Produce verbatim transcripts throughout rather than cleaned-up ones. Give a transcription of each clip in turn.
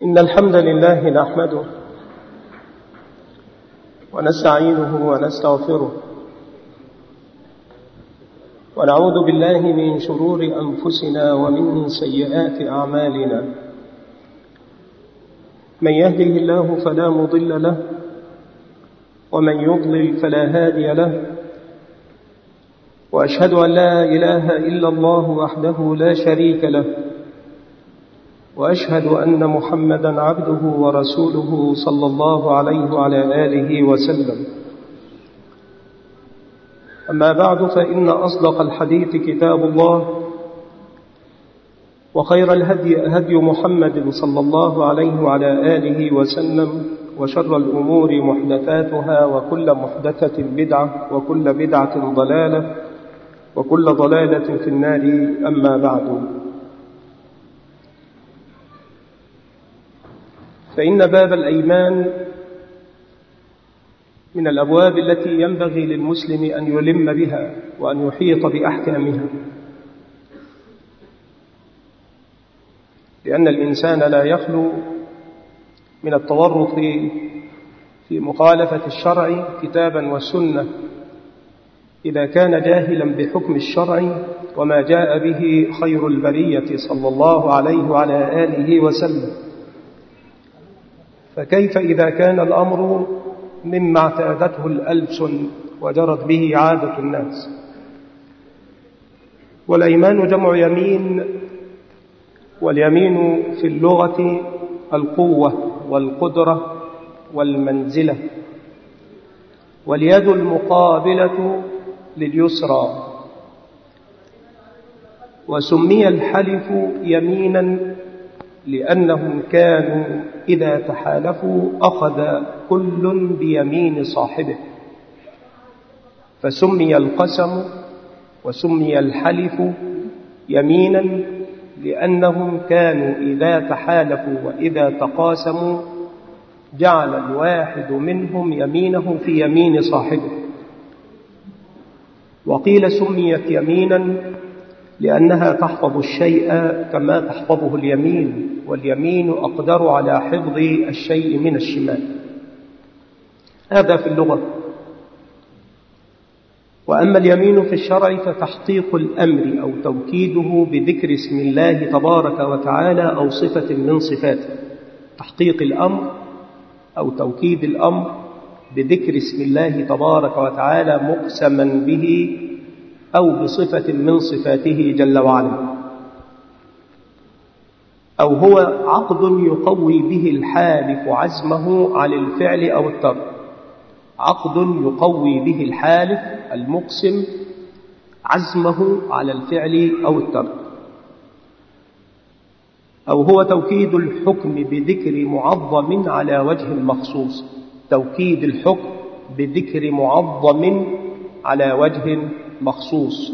إن الحمد لله نحمده ونستعينه ونستغفره ونعوذ بالله من شرور أنفسنا ومن سيئات أعمالنا. من يهده الله فلا مضل له ومن يضلل فلا هادي له، وأشهد أن لا إله إلا الله وحده لا شريك له، وأشهد أن محمدًا عبده ورسوله صلى الله عليه وعلى آله وسلم. أما بعد، فإن أصدق الحديث كتاب الله، وخير الهدي هدي محمد صلى الله عليه وعلى آله وسلم، وشر الأمور محدثاتها، وكل محدثة بدعة، وكل بدعة ضلالة، وكل ضلالة في النار. أما بعد، فإن باب الأيمان من الأبواب التي ينبغي للمسلم أن يلم بها وأن يحيط بأحكامها، لأن الإنسان لا يخلو من التورط في مخالفة الشرع كتابا والسنة إذا كان جاهلا بحكم الشرع وما جاء به خير البرية صلى الله عليه وعلى آله وسلم. فكيف إذا كان الأمر مما اعتادته الألسن وجرت به عادة الناس؟ والأيمان جمع يمين، واليمين في اللغة القوة والقدرة والمنزلة، واليد المقابلة لليسرى. وسمي الحلف يمينا لأنهم كانوا إذا تحالفوا أخذ كل بيمين صاحبه، فسمي القسم وسمي الحلف يمينا لأنهم كانوا إذا تحالفوا وإذا تقاسموا جعل الواحد منهم يمينه في يمين صاحبه. وقيل سميت يمينا لأنها تحفظ الشيء كما تحفظه اليمين، واليمين أقدر على حفظ الشيء من الشمال. هذا في اللغة. وأما اليمين في الشرع فتحقيق الأمر أو توكيده بذكر اسم الله تبارك وتعالى أو صفة من صفاته. تحقيق الأمر أو توكيد الأمر بذكر اسم الله تبارك وتعالى مقسما به أو بصفة من صفاته جل وعلا، أو هو عقد يقوي به الحالف عزمه على الفعل أو الترك. عقد يقوي به الحالف المقسم عزمه على الفعل أو الترك. أو هو توكيد الحكم بذكر معظم على وجه مخصوص. توكيد الحكم بذكر معظم على وجه مخصوص.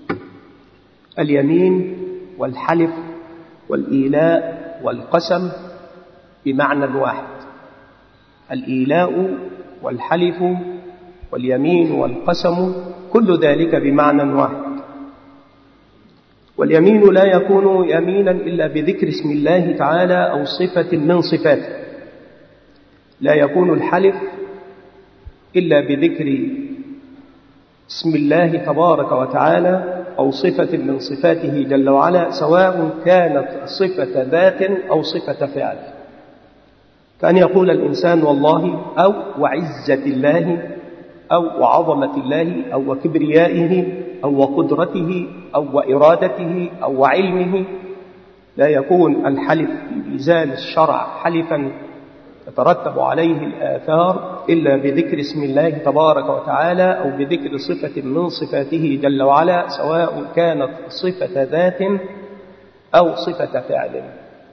اليمين والحلف والإيلاء والقسم بمعنى واحد. الإيلاء والحلف واليمين والقسم كل ذلك بمعنى واحد. واليمين لا يكون يمينا إلا بذكر اسم الله تعالى أو صفة من صفاته. لا يكون الحلف إلا بذكر اسم الله تبارك وتعالى أو صفة من صفاته جل وعلا، سواء كانت صفة ذات أو صفة فعل. كأن يقول الإنسان والله، أو وعزة الله، أو وعظمة الله، أو وكبريائه، أو وقدرته، أو وإرادته، أو وعلمه. لا يكون الحلف بميزان الشرع حلفا يترتب عليه الآثار إلا بذكر اسم الله تبارك وتعالى أو بذكر صفة من صفاته جل وعلا، سواء كانت صفة ذات أو صفة فعل.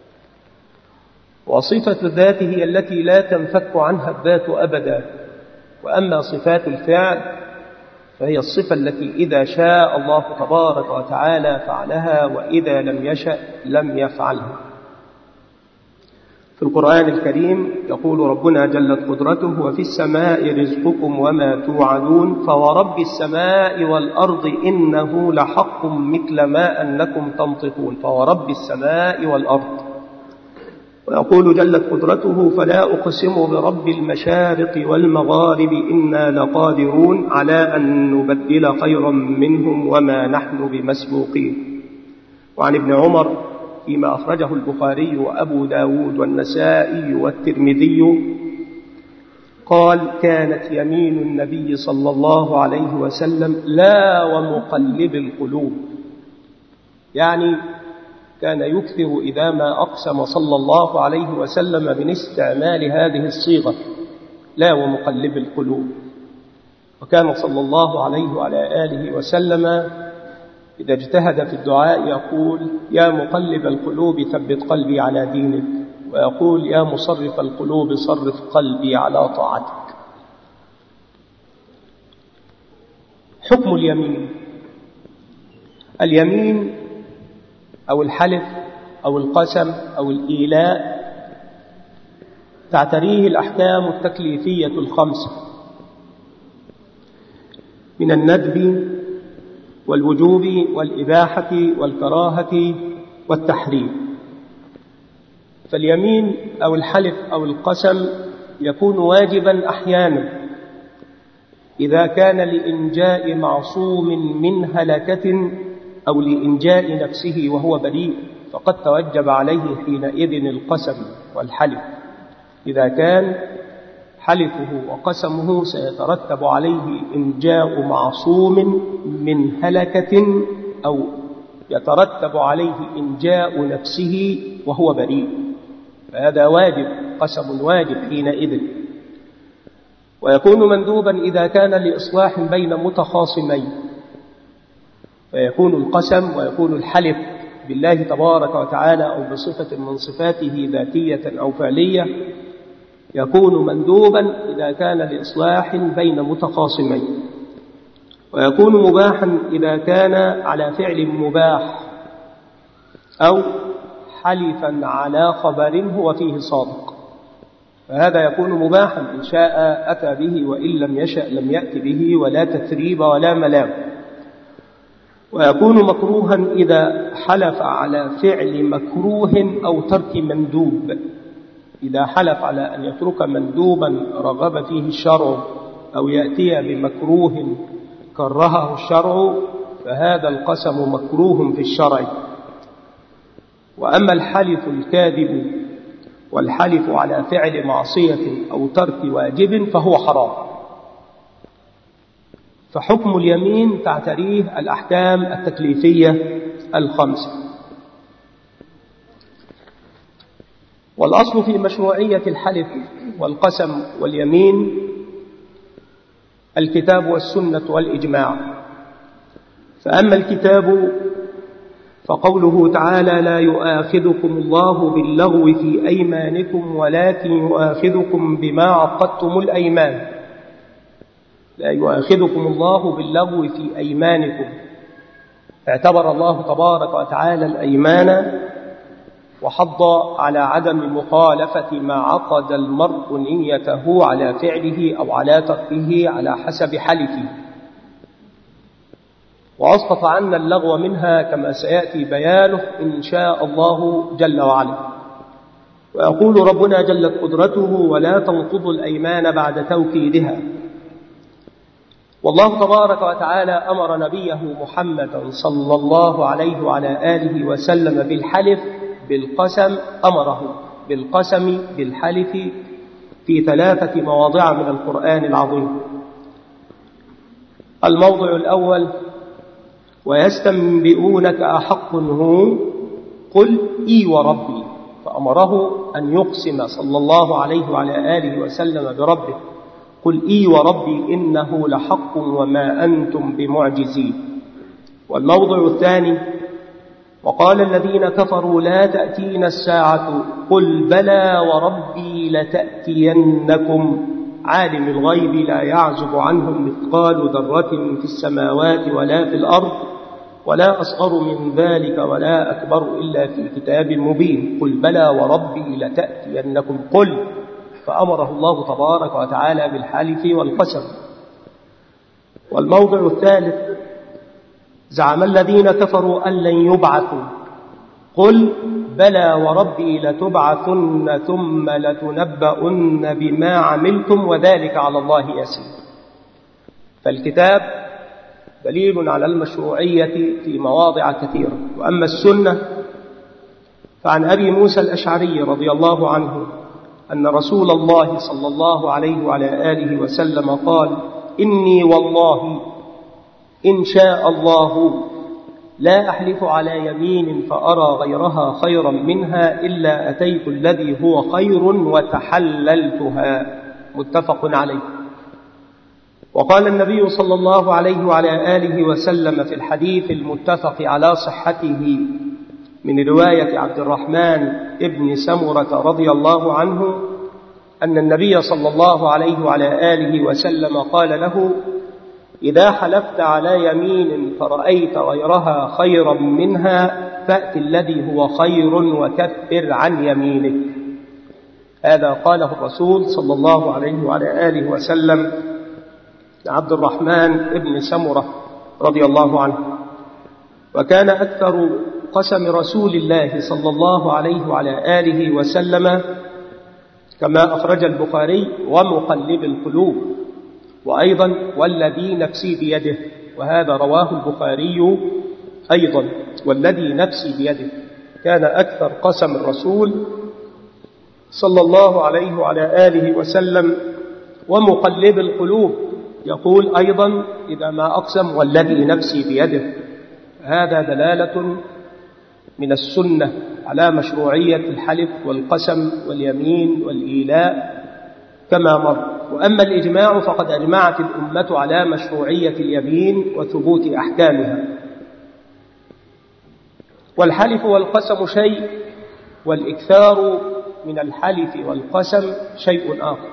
وصفة الذات هي التي لا تنفك عنها الذات أبدا، وأما صفات الفعل فهي الصفة التي إذا شاء الله تبارك وتعالى فعلها، وإذا لم يشأ لم يفعلها. في القرآن الكريم يقول ربنا جلت قدرته: وفي السماء رزقكم وما توعدون فورب السماء والأرض إنه لحق مثل ما أنكم تنطقون. فورب السماء والأرض. ويقول جلت قدرته: فلا أقسم برب المشارق والمغارب إنا لقادرون على أن نبدل خيرا منهم وما نحن بمسبوقين. وعن ابن عمر فيما أخرجه البخاري وأبو داود والنسائي والترمذي قال: كانت يمين النبي صلى الله عليه وسلم لا ومقلب القلوب، يعني كان يكثر إذا ما أقسم صلى الله عليه وسلم من استعمال هذه الصيغة لا ومقلب القلوب. وكان صلى الله عليه وعلى آله وسلم إذا اجتهد في الدعاء يقول: يا مقلب القلوب ثبت قلبي على دينك، ويقول: يا مصرف القلوب صرف قلبي على طاعتك. حكم اليمين. اليمين أو الحلف أو القسم أو الإيلاء تعتريه الأحكام التكليفية الخمسة من الندب والوجوب والإباحة والكراهة والتحريم. فاليمين أو الحلف أو القسم يكون واجبا أحيانا إذا كان لإنجاء معصوم من هلكة أو لإنجاء نفسه وهو بريء، فقد توجب عليه حينئذ القسم والحلف، إذا كان حلفه وقسمه سيترتب عليه إنجاء معصوم من هلكة أو يترتب عليه إنجاء نفسه وهو بريء، فهذا واجب، قسم واجب حينئذ. ويكون مندوبا إذا كان لإصلاح بين متخاصمين، فيكون القسم ويكون الحلف بالله تبارك وتعالى أو بصفة من صفاته ذاتية أو فعلية، يكون مندوبا إذا كان لإصلاح بين متخاصمين. ويكون مباحا إذا كان على فعل مباح أو حلفا على خبر هو فيه صادق، فهذا يكون مباحا إن شاء أتى به وإن لم يشأ لم يأت به، ولا تثريب ولا ملام. ويكون مكروها إذا حلف على فعل مكروه أو ترك مندوب، إذا حلف على أن يترك مندوبا رغب فيه الشرع أو يأتي بمكروه كرهه الشرع فهذا القسم مكروه في الشرع. وأما الحلف الكاذب والحلف على فعل معصية أو ترك واجب فهو حرام. فحكم اليمين تعتريه الأحكام التكليفية الخمسة. والأصل في مشروعية الحلف والقسم واليمين الكتاب والسنة والإجماع. فأما الكتاب فقوله تعالى: لا يؤاخذكم الله باللغو في أيمانكم ولكن يؤاخذكم بما عقدتم الأيمان. لا يؤاخذكم الله باللغو في أيمانكم، اعتبر الله تبارك وتعالى الأيمان وحض على عدم مخالفة ما عقد المرء نيته على فعله أو على تركه على حسب حلفه، وأسقط عنا اللغو منها كما سيأتي بيانه إن شاء الله جل وعلا. ويقول ربنا جلت قدرته: ولا تنقضوا الأيمان بعد توكيدها. والله تبارك وتعالى أمر نبيه محمدا صلى الله عليه وعلى آله وسلم بالحلف بالقسم، أمره بالقسم بالحلف في ثلاثة مواضع من القرآن العظيم. الموضع الأول: ويستنبئونك أحق هو قل إي وربي، فأمره أن يقسم صلى الله عليه وعلى آله وسلم بربه: قل إي وربي إنه لحق وما أنتم بمعجزين. والموضع الثاني: وقال الذين كفروا لا تأتينا الساعة قل بلى وربي لتأتينكم عالم الغيب لا يعزب عنه مثقال ذرة في السماوات ولا في الأرض ولا أصغر من ذلك ولا أكبر إلا في كتاب مبين. قل بلى وربي لتأتينكم قل، فأمره الله تبارك وتعالى بالحلف والقسم. والموضع الثالث: زعم الذين كفروا أن لن يبعثوا قل بلى وربي لتبعثن ثم لتنبؤن بما عملتم وذلك على الله يسير. فالكتاب دليل على المشروعية في مواضع كثيرة. وأما السنة فعن أبي موسى الأشعري رضي الله عنه أن رسول الله صلى الله عليه وعلى آله وسلم قال: إني والله إن شاء الله لا أحلف على يمين فأرى غيرها خيرا منها إلا أتيت الذي هو خير وتحللتها. متفق عليه. وقال النبي صلى الله عليه وعلى آله وسلم في الحديث المتفق على صحته من رواية عبد الرحمن ابن سمرة رضي الله عنه أن النبي صلى الله عليه وعلى آله وسلم قال له: إذا حلفت على يمين فرأيت غيرها خيرا منها فأت الذي هو خير وكفر عن يمينك. هذا قاله الرسول صلى الله عليه وعلى آله وسلم عبد الرحمن ابن سمرة رضي الله عنه. وكان أكثر قسم رسول الله صلى الله عليه وعلى آله وسلم كما أخرج البخاري: ومقلب القلوب، وأيضا والذي نفسي بيده، وهذا رواه البخاري أيضا، والذي نفسي بيده. كان أكثر قسم الرسول صلى الله عليه وعلى آله وسلم ومقلب القلوب، يقول أيضا إذا ما أقسم والذي نفسي بيده. هذا دلالة من السنة على مشروعية الحلف والقسم واليمين والإيلاء كما مر. وأما الإجماع فقد أجمعت الأمة على مشروعية اليمين وثبوت أحكامها. والحلف والقسم شيء، والإكثار من الحلف والقسم شيء آخر.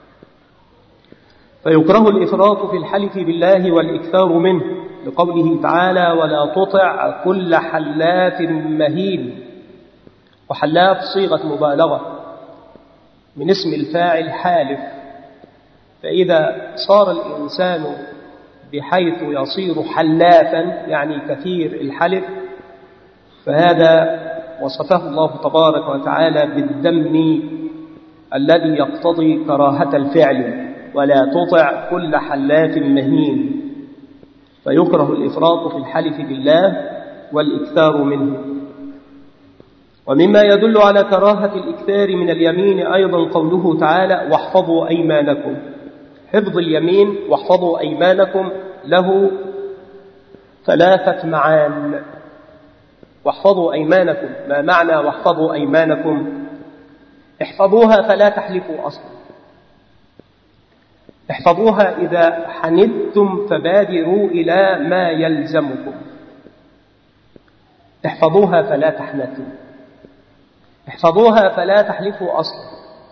فيكره الإفراط في الحلف بالله والإكثار منه، لقوله تعالى: ولا تطع كل حلاف مهين. وحلاف صيغة مبالغة من اسم الفاعل حالف، فإذا صار الإنسان بحيث يصير حلافا يعني كثير الحلف، فهذا وصفه الله تبارك وتعالى بالذم الذي يقتضي كراهة الفعل: ولا تطع كل حلاف مهين. فيكره الإفراط في الحلف بالله والإكثار منه. ومما يدل على كراهة الإكثار من اليمين أيضا قوله تعالى: واحفظوا أيمانكم. حفظ اليمين واحفظوا أيمانكم له ثلاثة معان. واحفظوا أيمانكم، ما معنى واحفظوا أيمانكم؟ احفظوها فلا تحلفوا أصلا. احفظوها إذا حنثتم فبادروا إلى ما يلزمكم. احفظوها فلا تحنثوا. احفظوها فلا تحلفوا أصلا.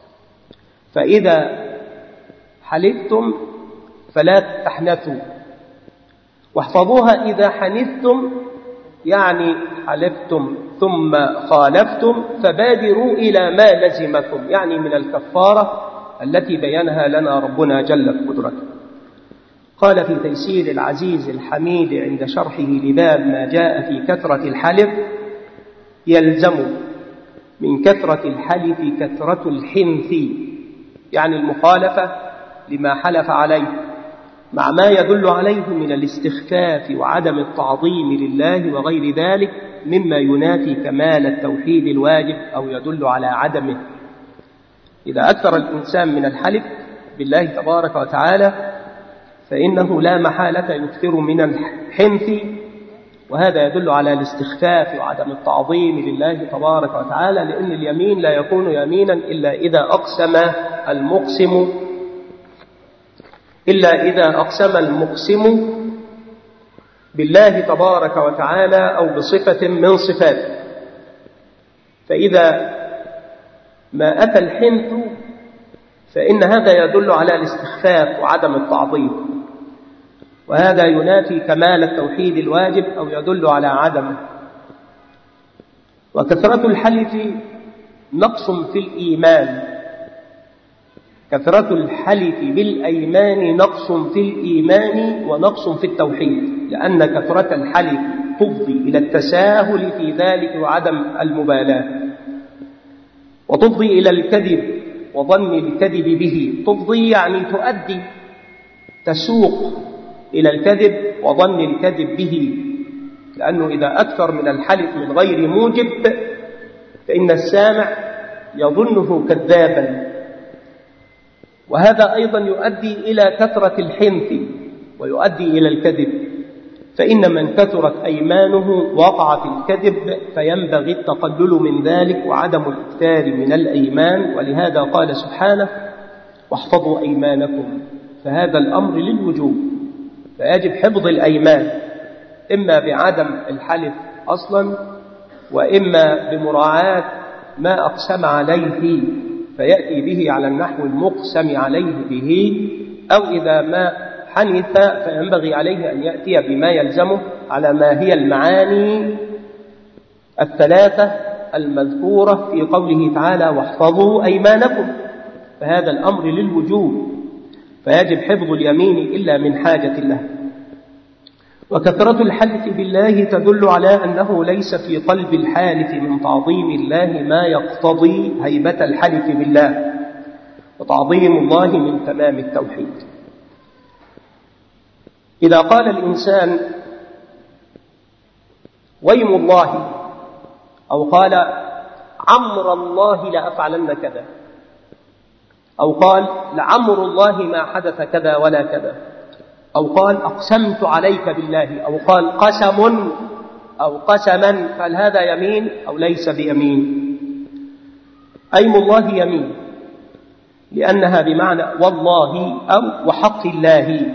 فإذا حلفتم فلا تحنثوا. واحفظوها إذا حنثتم يعني حلفتم ثم خالفتم فبادروا إلى ما لزمكم، يعني من الكفارة التي بينها لنا ربنا جل قدرته. قال في تيسير العزيز الحميد عند شرحه لباب ما جاء في كثرة الحلف: يلزم من كثرة الحلف كثرة الحنث، يعني المخالفة لما حلف عليه، مع ما يدل عليه من الاستخفاف وعدم التعظيم لله وغير ذلك مما ينافي كمال التوحيد الواجب أو يدل على عدمه. إذا أكثر الإنسان من الحلف بالله تبارك وتعالى فإنه لا محالة يكثر من الحنث، وهذا يدل على الاستخفاف وعدم التعظيم لله تبارك وتعالى، لأن اليمين لا يكون يمينا إلا إذا أقسم المقسم إلا إذا أقسم المقسم بالله تبارك وتعالى أو بصفة من صفاته. فإذا ما أتى الحنث فإن هذا يدل على الاستخفاف وعدم التعظيم، وهذا ينافي كمال التوحيد الواجب أو يدل على عدمه. وكثرة الحلف نقص في الإيمان. كثرة الحلف بالأيمان نقص في الإيمان ونقص في التوحيد، لأن كثرة الحلف تفضي إلى التساهل في ذلك وعدم المبالاة، وتفضي إلى الكذب وظن الكذب به. تفضي يعني تؤدي، تسوق إلى الكذب وظن الكذب به، لأنه إذا أكثر من الحلف من غير موجب فإن السامع يظنه كذابا، وهذا أيضا يؤدي إلى كثرة الحنث ويؤدي إلى الكذب، فإن من كثرت أيمانه وقع في الكذب، فينبغي التقلل من ذلك وعدم الإكثار من الأيمان. ولهذا قال سبحانه: واحفظوا أيمانكم، فهذا الأمر للوجوب، فيجب حفظ الأيمان، إما بعدم الحلف أصلا، وإما بمراعاة ما أقسم عليه فيأتي به على النحو المقسم عليه به، أو إذا ما حنث فينبغي عليه أن يأتي بما يلزمه على ما هي المعاني الثلاثة المذكورة في قوله تعالى: واحفظوا أيمانكم، فهذا الأمر للوجوب، فيجب حفظ اليمين إلا من حاجة له. وكثرة الحلف بالله تدل على أنه ليس في قلب الحالف من تعظيم الله ما يقتضي هيبة الحلف بالله، وتعظيم الله من تمام التوحيد. إذا قال الإنسان ويم الله، أو قال عمر الله لأفعلن كذا، أو قال لعمر الله ما حدث كذا ولا كذا، أو قال أقسمت عليك بالله، أو قال قسم أو قسما، فهل هذا يمين أو ليس بيمين؟ أيم الله يمين، لأنها بمعنى والله أو وحق الله.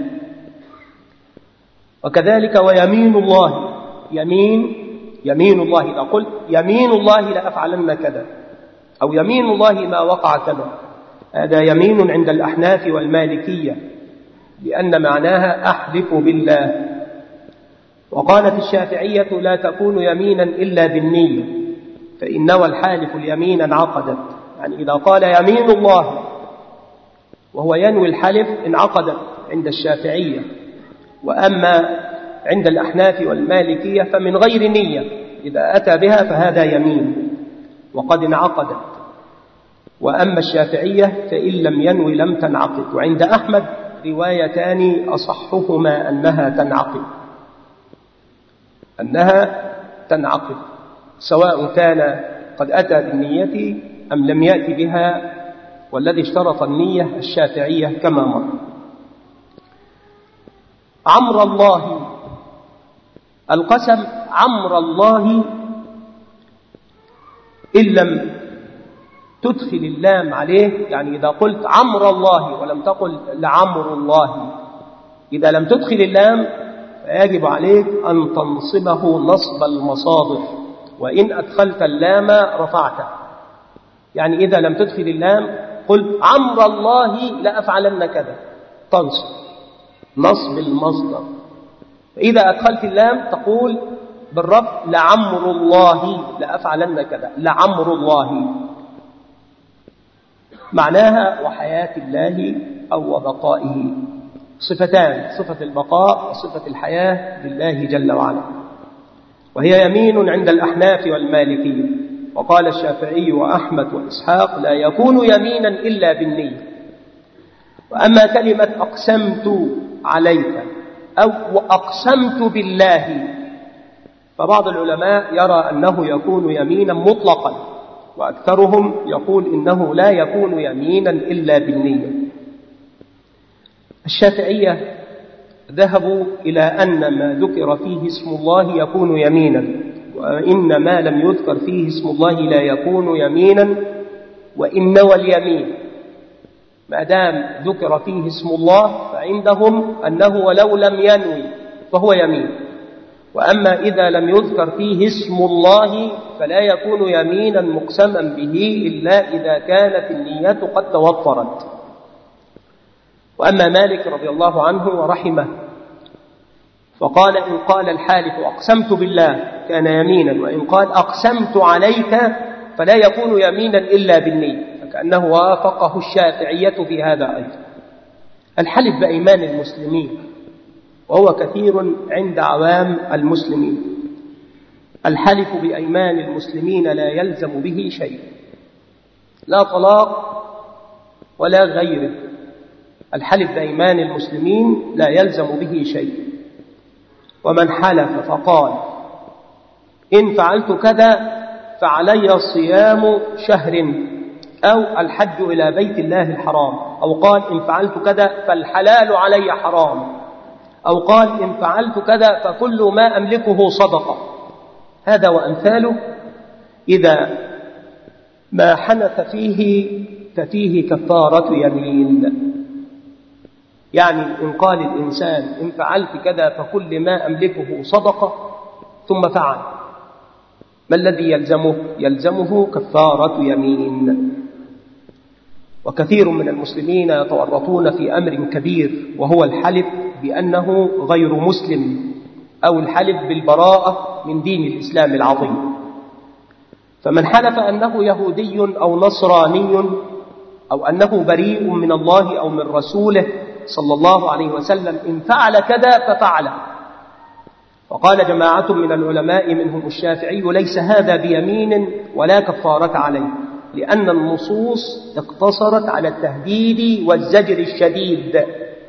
وكذلك ويمين الله يمين، يمين الله إذا قلت يمين الله لأفعلن كذا، أو يمين الله ما وقع كذا، هذا يمين عند الأحناف والمالكية، لأن معناها أحلف بالله. وقالت الشافعية لا تكون يمينا إلا بالنية، فإن نوى الحالف اليمين انعقدت، يعني إذا قال يمين الله وهو ينوي الحلف انعقدت عند الشافعية. وأما عند الأحناف والمالكية فمن غير نية، إذا أتى بها فهذا يمين وقد انعقدت. وأما الشافعية فإن لم ينوي لم تنعقد. وعند أحمد روايتان أصحهما أنها تنعقد، أنها تنعقد سواء كان قد أتى بالنية أم لم يأتي بها، والذي اشترط النية الشافعية كما مر. عمر الله، القسم عمر الله إن لم تدخل اللام عليه، يعني إذا قلت عمر الله ولم تقل لعمر الله، إذا لم تدخل اللام فيجب عليك أن تنصبه نصب المصادر، وإن أدخلت اللام رفعته. يعني إذا لم تدخل اللام قل عمر الله لأفعلن كذا، تنصب نصب المصدر. فإذا أدخلت اللام تقول بالرفع لعمر الله لأفعلن كذا، لعمر الله، معناها وحياة الله أو وبقائه، صفتان، صفة البقاء وصفة الحياة لله جل وعلا. وهي يمين عند الأحناف والمالكية. وقال الشافعي وأحمد وإسحاق لا يكون يمينا إلا بالنية. وأما كلمة أقسمت عليك أو أقسمت بالله، فبعض العلماء يرى أنه يكون يمينا مطلقا، وأكثرهم يقول إنه لا يكون يمينا إلا بالنية. الشافعية ذهبوا إلى أن ما ذكر فيه اسم الله يكون يمينا، وإن ما لم يذكر فيه اسم الله لا يكون يمينا، وإن نوى اليمين ما دام ذكر فيه اسم الله فعندهم أنه ولو لم ينوي فهو يمين. وأما إذا لم يذكر فيه اسم الله فلا يكون يمينا مقسما به إلا إذا كانت النية قد توفرت. وأما مالك رضي الله عنه ورحمه فقال إن قال الحالف أقسمت بالله كان يمينا، وإن قال أقسمت عليك فلا يكون يمينا إلا بالنية، فكأنه وافقه الشافعية في هذا أيضا. الحلف بأيمان المسلمين وهو كثير عند عوام المسلمين، الحلف بأيمان المسلمين لا يلزم به شيء، لا طلاق ولا غيره. الحلف بأيمان المسلمين لا يلزم به شيء. ومن حلف فقال إن فعلت كذا فعلي صيام شهر، أو الحج إلى بيت الله الحرام، أو قال إن فعلت كذا فالحلال علي حرام، أو قال إن فعلت كذا فكل ما أملكه صدقة، هذا وأمثاله، إذا ما حنث فيه ففيه كفارة يمين. يعني إن قال الإنسان إن فعلت كذا فكل ما أملكه صدقة ثم فعل، ما الذي يلزمه؟ يلزمه كفارة يمين. وكثير من المسلمين يتورطون في أمر كبير، وهو الحلف بأنه غير مسلم، أو الحلف بالبراءة من دين الإسلام العظيم. فمن حلف أنه يهودي أو نصراني، أو أنه بريء من الله أو من رسوله صلى الله عليه وسلم، إن فعل كذا ففعل. وقال جماعة من العلماء منهم الشافعي ليس هذا بيمين ولا كفارة عليه، لأن النصوص اقتصرت على التهديد والزجر الشديد.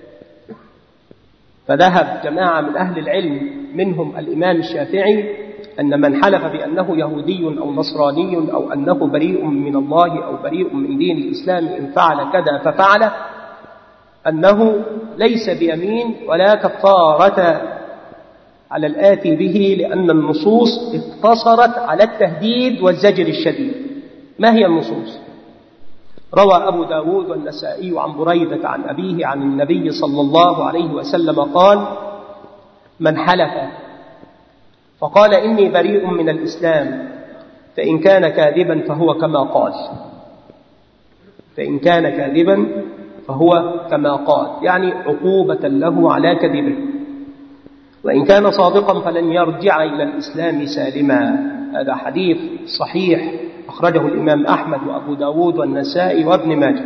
فذهب جماعة من أهل العلم منهم الإمام الشافعي أن من حلف بأنه يهودي أو نصراني، أو أنه بريء من الله أو بريء من دين الإسلام، إن فعل كذا ففعل، أنه ليس بيمين ولا كفارة على الآتي به، لأن النصوص اقتصرت على التهديد والزجر الشديد. ما هي النصوص؟ روى أبو داود والنسائي عن بريدة عن أبيه عن النبي صلى الله عليه وسلم قال: من حلف فقال إني بريء من الإسلام فإن كان كاذبا فهو كما قال، فإن كان كاذبا فهو كما قال، يعني عقوبة له على كذبه. وإن كان صادقا فلن يرجع إلى الإسلام سالما. هذا حديث صحيح أخرجه الإمام أحمد وأبو داود والنسائي وابن ماجه.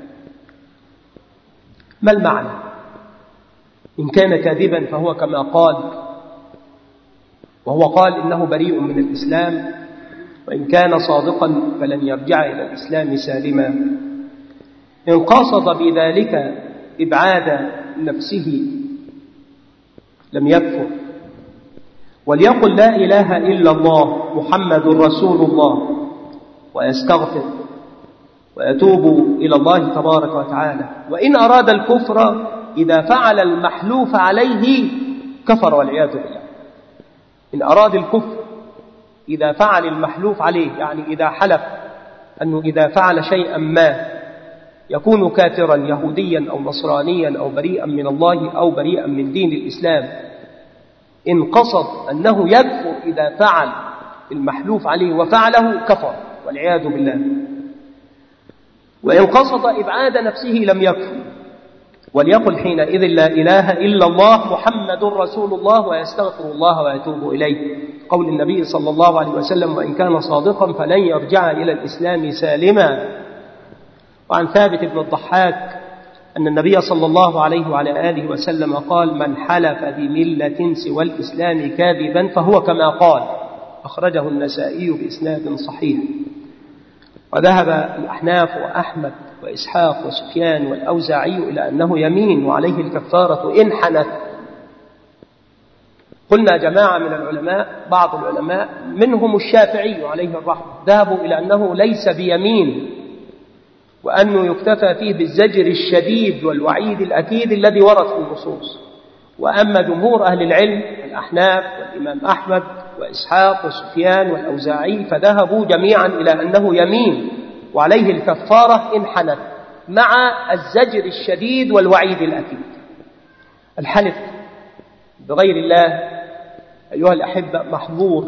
ما المعنى؟ إن كان كاذبا فهو كما قال، وهو قال إنه بريء من الإسلام، وإن كان صادقا فلن يرجع إلى الإسلام سالما. إن قصد بذلك إبعاد نفسه لم يكفر، وليقل لا إله إلا الله محمد رسول الله ويستغفر ويتوب إلى الله تبارك وتعالى. وإن أراد الكفر إذا فعل المحلوف عليه كفر والعياذ بالله. إن أراد الكفر إذا فعل المحلوف عليه، يعني إذا حلف أنه إذا فعل شيئا ما يكون كافرا يهوديا أو نصرانيا أو بريئا من الله أو بريئا من دين الإسلام، إن قصد أنه يكفر إذا فعل المحلوف عليه وفعله كفر والعياذ بالله. وإن قصد إبعاد نفسه لم يكفر، وليقل حينئذ لا إله إلا الله محمد رسول الله ويستغفر الله ويتوب إليه، قول النبي صلى الله عليه وسلم: وإن كان صادقا فلن يرجع إلى الإسلام سالما. وعن ثابت بن الضحاك أن النبي صلى الله عليه وعلى آله وسلم قال: من حلف بملة سوى الإسلام كاذبا فهو كما قال، أخرجه النسائي بإسناد صحيح. وذهب الأحناف وأحمد وإسحاق وسفيان والأوزاعي إلى أنه يمين وعليه الكفارة إن حنث. قلنا جماعة من العلماء، بعض العلماء منهم الشافعي عليه الرحمة، ذهبوا إلى أنه ليس بيمين، وأنه يكتفى فيه بالزجر الشديد والوعيد الأكيد الذي ورد في النصوص. وأما جمهور أهل العلم الأحناف والإمام أحمد وإسحاق وسفيان والأوزاعي فذهبوا جميعا إلى أنه يمين وعليه الكفارة إن حنث، مع الزجر الشديد والوعيد الأكيد. الحلف بغير الله أيها الأحبة محظور.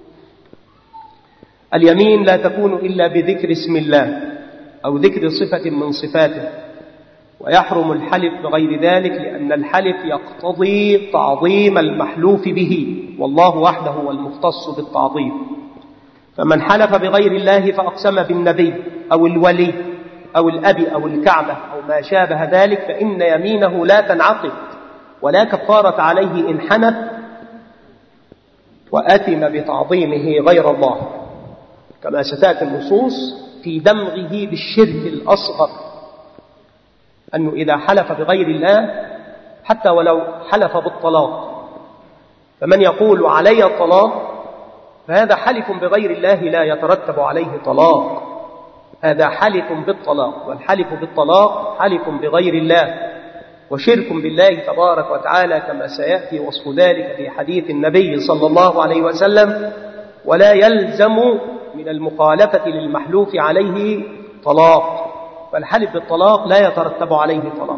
اليمين لا تكون إلا بذكر اسم الله أو ذكر صفة من صفاته، ويحرم الحلف بغير ذلك، لأن الحلف يقتضي تعظيم المحلوف به، والله وحده هو المختص بالتعظيم. فمن حلف بغير الله فأقسم بالنبي أو الولي أو الأب أو الكعبة أو ما شابه ذلك، فإن يمينه لا تنعقد ولا كفارة عليه إن حنث وأثم بتعظيمه غير الله، كما ستأتي النصوص في دمغه بالشرك الأصغر، أنه إذا حلف بغير الله حتى ولو حلف بالطلاق، فمن يقول علي الطلاق فهذا حلف بغير الله لا يترتب عليه طلاق، هذا حلف بالطلاق، والحلف بالطلاق حلف بغير الله وشرك بالله تبارك وتعالى، كما سيأتي وصف ذلك في حديث النبي صلى الله عليه وسلم. ولا يلزم من المخالفة للمحلوف عليه طلاق، فالحلف بالطلاق لا يترتب عليه طلاق.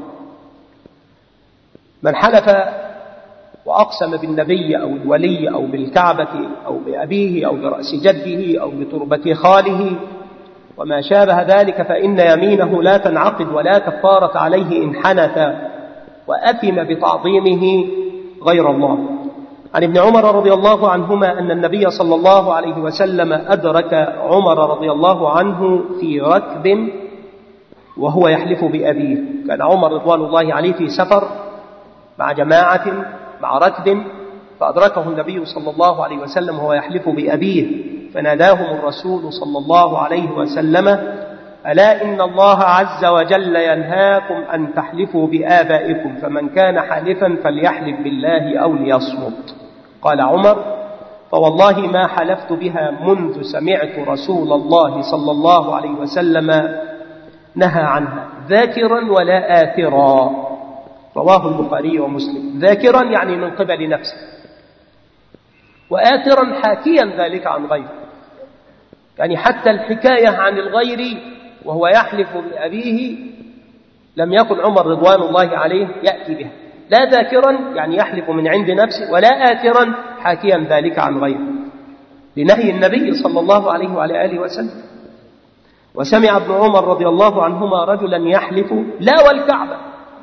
من حلف وأقسم بالنبي أو الولي أو بالكعبة أو بأبيه أو برأس جده أو بتربة خاله وما شابه ذلك فإن يمينه لا تنعقد ولا كفارة عليه إن حنث وأثم بتعظيمه غير الله. عن ابن عمر رضي الله عنهما أن النبي صلى الله عليه وسلم أدرك عمر رضي الله عنه في ركب وهو يحلف بأبيه. كان عمر رضوان الله عليه في سفر مع جماعة مع ركب، فأدركه النبي صلى الله عليه وسلم وهو يحلف بأبيه، فناداهم الرسول صلى الله عليه وسلم: ألا إن الله عز وجل ينهاكم أن تحلفوا بآبائكم، فمن كان حالفا فليحلف بالله أو ليصمت. قال عمر: فوالله ما حلفت بها منذ سمعت رسول الله صلى الله عليه وسلم نهى عنها، ذاكرا ولا آثرا. رواه البخاري ومسلم. ذاكرا يعني من قبل نفسه، وآثرا حاكيا ذلك عن غيره، يعني حتى الحكاية عن الغير وهو يحلف بأبيه لم يكن عمر رضوان الله عليه يأتي بها، لا ذاكرا يعني يحلف من عند نفسه، ولا آثرا حاكيا ذلك عن غيره، لنهي النبي صلى الله عليه وعلى آله وسلم. وسمع ابن عمر رضي الله عنهما رجلا يحلف لا والكعبة،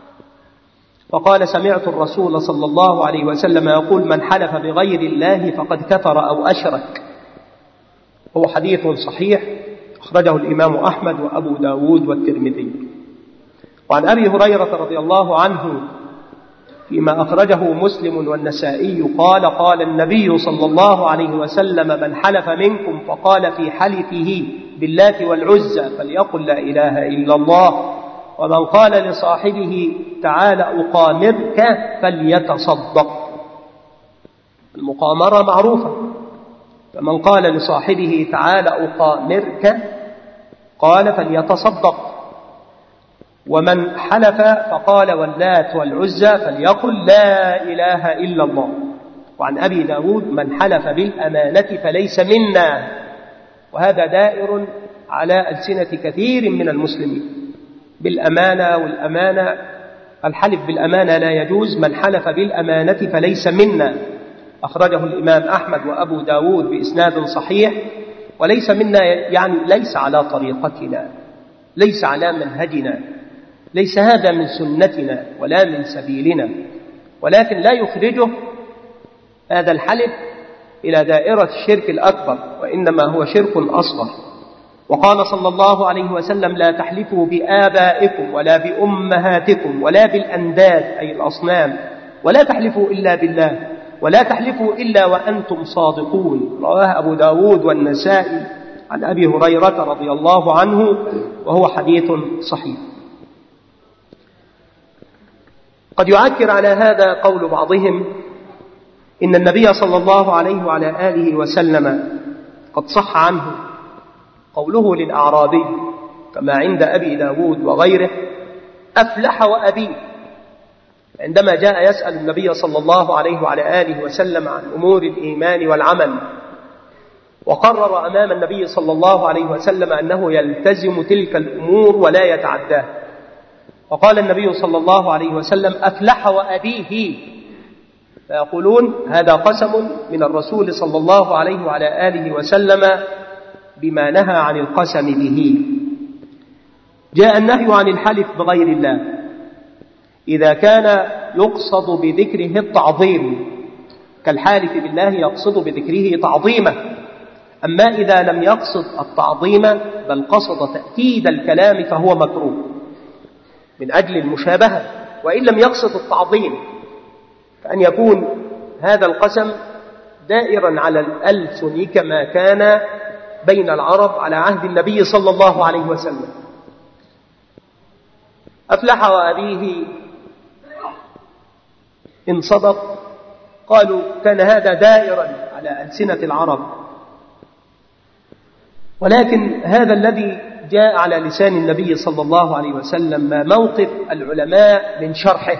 فقال: سمعت الرسول صلى الله عليه وسلم يقول: من حلف بغير الله فقد كفر أو أشرك. هو حديث صحيح أخرجه الإمام أحمد وأبو داود والترمذي. وعن أبي هريرة رضي الله عنه فيما أخرجه مسلم والنسائي قال: قال النبي صلى الله عليه وسلم: من حلف منكم فقال في حلفه باللات والعزى فليقل لا إله إلا الله، ومن قال لصاحبه تعال أقامرك فليتصدق. المقامرة معروفة، فمن قال لصاحبه تعال أقامرك قال فليتصدق. ومن حلف فقال واللات والعزى فليقل لا إله إلا الله. وعن أبي داود: من حلف بالأمانة فليس منا. وهذا دائر على ألسنة كثير من المسلمين، بالأمانة والأمانة. الحلف بالأمانة لا يجوز. من حلف بالأمانة فليس منا. أخرجه الإمام أحمد وأبو داود بإسناد صحيح. وليس منا يعني ليس على طريقتنا، ليس على منهجنا، ليس هذا من سنتنا ولا من سبيلنا، ولكن لا يخرجه هذا الحلف إلى دائرة الشرك الأكبر، وإنما هو شرك أصغر. وقال صلى الله عليه وسلم: لا تحلفوا بآبائكم ولا بأمهاتكم ولا بالأنداد أي الأصنام، ولا تحلفوا إلا بالله، ولا تحلفوا إلا وأنتم صادقون. رواه أبو داود والنسائي عن أبي هريرة رضي الله عنه، وهو حديث صحيح. قد يعكر على هذا قول بعضهم إن النبي صلى الله عليه وعلى آله وسلم قد صح عنه قوله للأعرابي كما عند أبي داود وغيره: أفلح وأبيه، عندما جاء يسأل النبي صلى الله عليه وعلى آله وسلم عن أمور الإيمان والعمل، وقرر أمام النبي صلى الله عليه وسلم أنه يلتزم تلك الأمور ولا يتعداها، وقال النبي صلى الله عليه وسلم: أفلح وأبيه، فيقولون هذا قسم من الرسول صلى الله عليه وعلى آله وسلم بما نهى عن القسم به. جاء النهي عن الحلف بغير الله إذا كان يقصد بذكره التعظيم، كالحالف بالله يقصد بذكره تعظيمه. أما إذا لم يقصد التعظيم بل قصد تأكيد الكلام فهو مكروه من أجل المشابهة. وإن لم يقصد التعظيم، فأن يكون هذا القسم دائرا على الألسن كما كان بين العرب على عهد النبي صلى الله عليه وسلم. أفلح وأبيه إن صدق، قالوا كان هذا دائرا على ألسنة العرب، ولكن هذا الذي جاء على لسان النبي صلى الله عليه وسلم ما موقف العلماء من شرحه.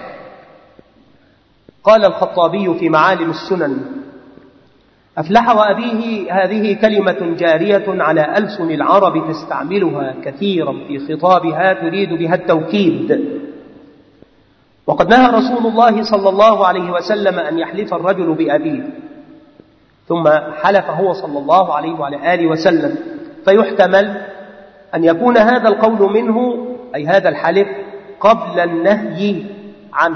قال الخطابي في معالم السنن: أفلح وأبيه هذه كلمة جارية على ألسن العرب تستعملها كثيرا في خطابها تريد بها التوكيد، وقد نهى رسول الله صلى الله عليه وسلم أن يحلف الرجل بأبيه، ثم حلف هو صلى الله عليه وعلى آله وسلم، فيحتمل أن يكون هذا القول منه، أي هذا الحلف، قبل النهي عنه.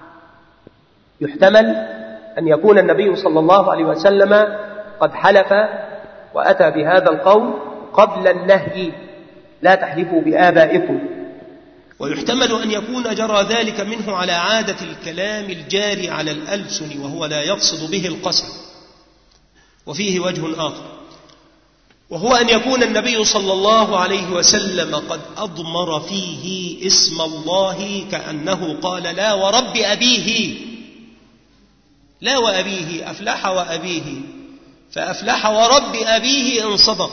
يحتمل أن يكون النبي صلى الله عليه وسلم قد حلف وأتى بهذا القول قبل النهي: لا تحلفوا بآبائكم. ويحتمل أن يكون جرى ذلك منه على عادة الكلام الجاري على الألسن، وهو لا يقصد به القسم. وفيه وجه آخر، وهو أن يكون النبي صلى الله عليه وسلم قد أضمر فيه اسم الله، كأنه قال: لا ورب أبيه، لا وأبيه، أفلح وأبيه، فأفلح ورب أبيه إن صدق.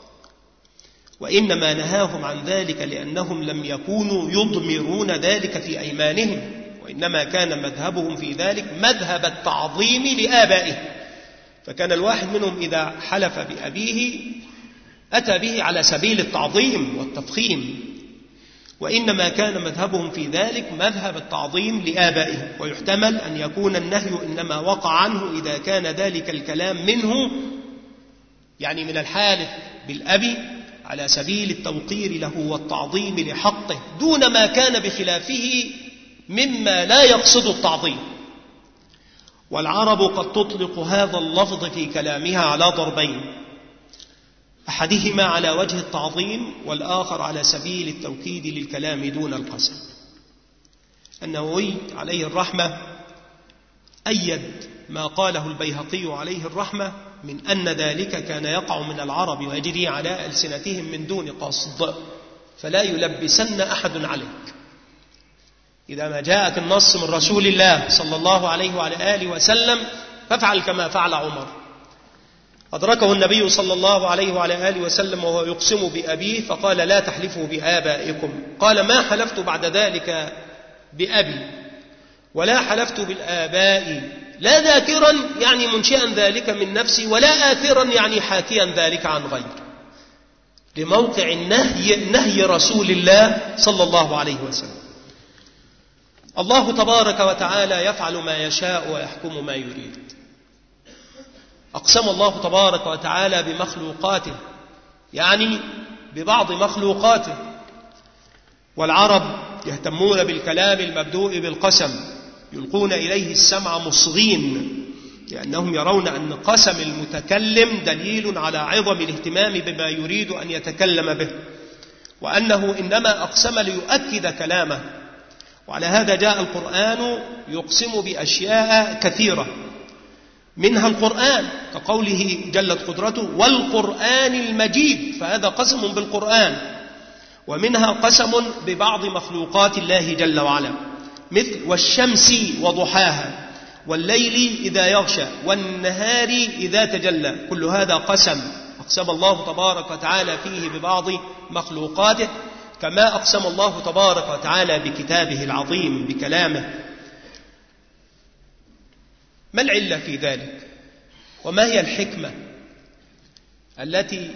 وإنما نهاهم عن ذلك لأنهم لم يكونوا يضمرون ذلك في أيمانهم، وإنما كان مذهبهم في ذلك مذهب التعظيم لآبائه، فكان الواحد منهم إذا حلف بأبيه أتى به على سبيل التعظيم والتفخيم، وإنما كان مذهبهم في ذلك مذهب التعظيم لآبائه. ويحتمل أن يكون النهي إنما وقع عنه إذا كان ذلك الكلام منه، يعني من الحالف بالأب، على سبيل التوقير له والتعظيم لحقه، دون ما كان بخلافه مما لا يقصد التعظيم. والعرب قد تطلق هذا اللفظ في كلامها على ضربين: أحدهما على وجه التعظيم، والآخر على سبيل التوكيد للكلام دون القسم. النووي عليه الرحمة أيد ما قاله البيهقي عليه الرحمة من أن ذلك كان يقع من العرب ويجري على ألسنتهم من دون قصد، فلا يلبسن أحد عليك. إذا ما جاءك النص من رسول الله صلى الله عليه وعلى آله وسلم فافعل كما فعل عمر. أدركه النبي صلى الله عليه وعلى آله وسلم وهو يقسم بأبيه فقال: لا تحلفوا بآبائكم. قال: ما حلفت بعد ذلك بأبي ولا حلفت بالآباء، لا ذاكرا يعني منشئا ذلك من نفسي، ولا آثرا يعني حاكيا ذلك عن غير، لموقع النهي نهي رسول الله صلى الله عليه وسلم. الله تبارك وتعالى يفعل ما يشاء ويحكم ما يريد. أقسم الله تبارك وتعالى بمخلوقاته، يعني ببعض مخلوقاته، والعرب يهتمون بالكلام المبدوء بالقسم، يلقون إليه السمع مصغين، لأنهم يرون أن قسم المتكلم دليل على عظم الاهتمام بما يريد أن يتكلم به، وأنه إنما أقسم ليؤكد كلامه. وعلى هذا جاء القرآن يقسم بأشياء كثيرة، منها القرآن كقوله جلت قدرته: والقرآن المجيد، فهذا قسم بالقرآن. ومنها قسم ببعض مخلوقات الله جل وعلا، مثل والشمس وضحاها، والليل إذا يغشى، والنهار إذا تجلى، كل هذا قسم أقسم الله تبارك وتعالى فيه ببعض مخلوقاته، كما أقسم الله تبارك وتعالى بكتابه العظيم بكلامه. ما العلة في ذلك؟ وما هي الحكمة التي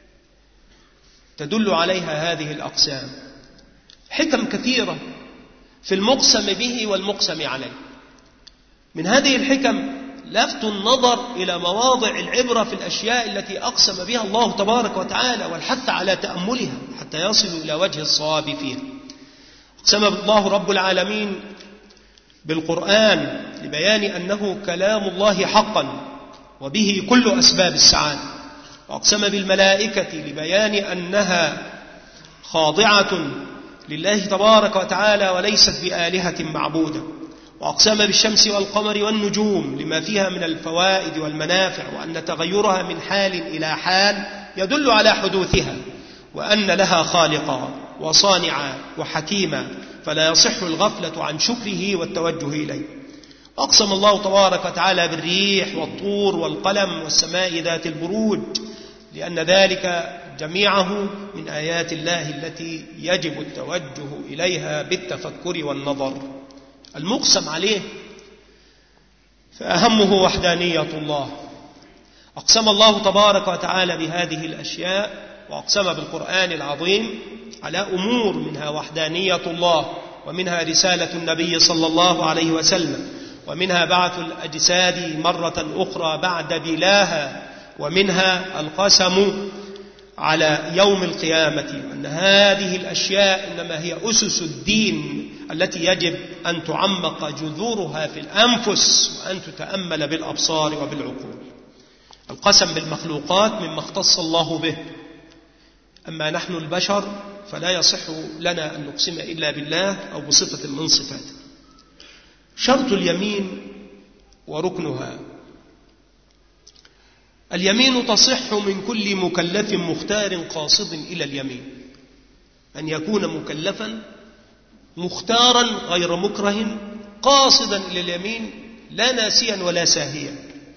تدل عليها هذه الأقسام؟ حكم كثيرة في المقسم به والمقسم عليه. من هذه الحكم لفت النظر إلى مواضع العبرة في الأشياء التي أقسم بها الله تبارك وتعالى، والحث على تأملها حتى يصل إلى وجه الصواب فيها. أقسم الله رب العالمين بالقرآن لبيان أنه كلام الله حقا وبه كل أسباب السعادة، وأقسم بالملائكة لبيان أنها خاضعة لله تبارك وتعالى وليست بآلهة معبودة، وأقسم بالشمس والقمر والنجوم لما فيها من الفوائد والمنافع، وأن تغيرها من حال إلى حال يدل على حدوثها، وأن لها خالقا وصانعا وحكيما، فلا يصح الغفلة عن شكره والتوجه إليه. أقسم الله تبارك وتعالى بالريح والطور والقلم والسماء ذات البروج، لأن ذلك جميعه من آيات الله التي يجب التوجه إليها بالتفكر والنظر. المقسم عليه فأهمه وحدانية الله. أقسم الله تبارك وتعالى بهذه الأشياء، وأقسم بالقرآن العظيم على أمور منها وحدانية الله، ومنها رسالة النبي صلى الله عليه وسلم، ومنها بعث الأجساد مرة أخرى بعد بلاها، ومنها القسم على يوم القيامة، وأن هذه الأشياء إنما هي أسس الدين التي يجب أن تعمق جذورها في الأنفس، وأن تتأمل بالأبصار وبالعقول. القسم بالمخلوقات مما اختص الله به، أما نحن البشر فلا يصح لنا أن نقسم إلا بالله أو بصفة من صفاته. شرط اليمين وركنها. اليمين تصح من كل مكلف مختار قاصد إلى اليمين، أن يكون مكلفا مختارا غير مكره قاصدا إلى اليمين، لا ناسيا ولا ساهيا.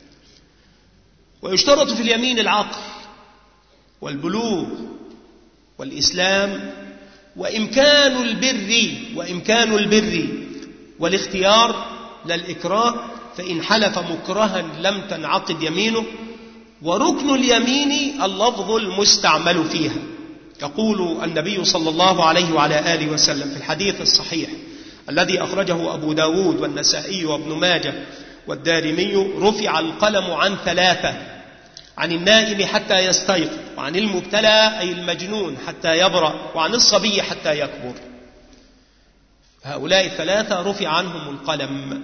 ويشترط في اليمين العقل والبلوغ والإسلام وإمكان البر وإمكان البر والاختيار لا الإكراه، فإن حلف مكرها لم تنعقد يمينه. وركن اليمين اللفظ المستعمل فيها. يقول النبي صلى الله عليه وعلى آله وسلم في الحديث الصحيح الذي أخرجه أبو داود والنسائي وابن ماجه والدارمي: رفع القلم عن ثلاثة: عن النائم حتى يستيقظ، وعن المبتلى أي المجنون حتى يبرأ، وعن الصبي حتى يكبر. هؤلاء الثلاثة رفع عنهم القلم.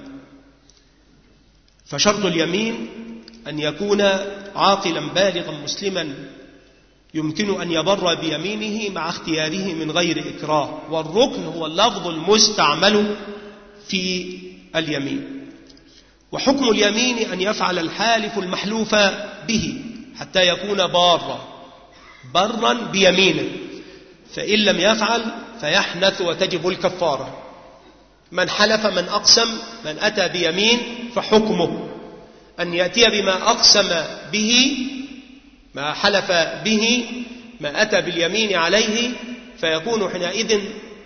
فشرط اليمين أن يكون عاقلا بالغا مسلما يمكن أن يبر بيمينه مع اختياره من غير إكراه. والركن هو اللفظ المستعمل في اليمين. وحكم اليمين أن يفعل الحالف المحلوف به حتى يكون بارا برا بيمينه، فإن لم يفعل فيحنث وتجب الكفارة. من حلف من أقسم من أتى بيمين فحكمه أن يأتي بما أقسم به، ما حلف به، ما أتى باليمين عليه، فيكون حينئذ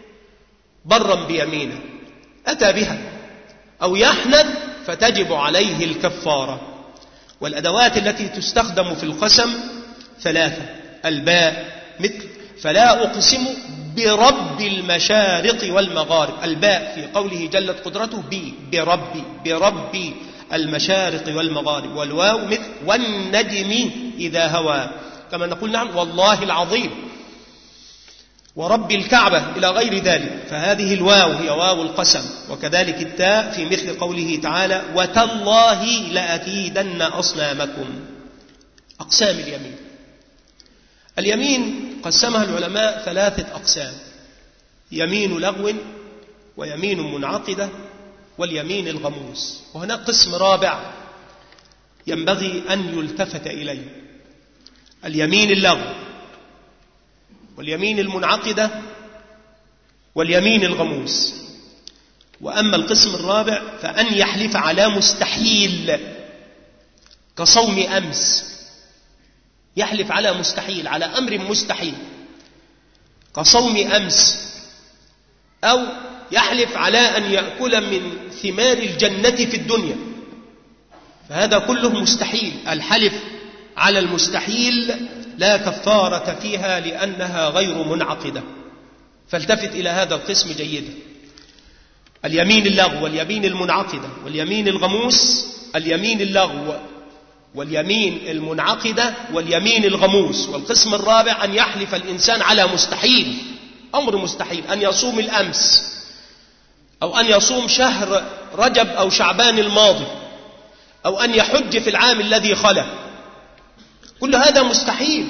برا بيمينه أتى بها، أو يحنث فتجب عليه الكفارة. والأدوات التي تستخدم في القسم ثلاثة: الباء مثل فلا أقسم برب المشارق والمغارب، الباء في قوله جلت قدرته بي بربي بربي المشارق والمغارب، والواو مثل والنجم إذا هوى، كما نقول نعم والله العظيم ورب الكعبة إلى غير ذلك، فهذه الواو هي واو القسم. وكذلك التاء في مثل قوله تعالى وتالله لأكيدن أصنامكم. أقسام اليمين. اليمين قسمها العلماء ثلاثة أقسام: يمين لغو، ويمين منعقدة، واليمين الغموس. وهناك قسم رابع ينبغي أن يلتفت إليه: اليمين اللغو، واليمين المنعقدة، واليمين الغموس. وأما القسم الرابع فأن يحلف على مستحيل كصوم أمس، يحلف على مستحيل، على أمر مستحيل كصوم أمس، أو يحلف على أن يأكل من ثمار الجنة في الدنيا، فهذا كله مستحيل. الحلف على المستحيل لا كفارة فيها لأنها غير منعقدة، فالتفت إلى هذا القسم جيدا: اليمين اللغو، واليمين المنعقدة، واليمين الغموس. اليمين اللغو واليمين المنعقدة واليمين الغموس. والقسم الرابع أن يحلف الإنسان على مستحيل، أمر مستحيل، أن يصوم الأمس، أو أن يصوم شهر رجب أو شعبان الماضي، أو أن يحج في العام الذي خلا، كل هذا مستحيل.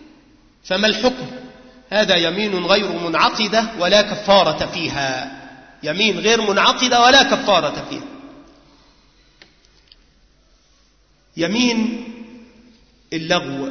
فما الحكم؟ هذا يمين غير منعقدة ولا كفارة فيها. يمين غير منعقدة ولا كفارة فيها. يمين اللغو،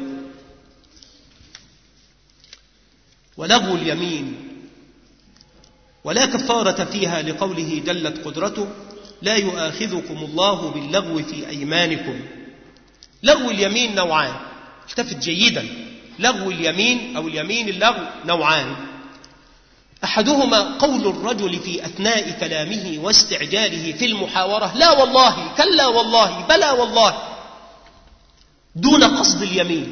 ولغو اليمين ولا كفارة فيها لقوله جلت قدرته: لا يؤاخذكم الله باللغو في أيمانكم. لغو اليمين نوعان، التفت جيدا، لغو اليمين أو اليمين اللغو نوعان. أحدهما قول الرجل في أثناء كلامه واستعجاله في المحاورة: لا والله، كلا والله، بلى والله، دون قصد اليمين.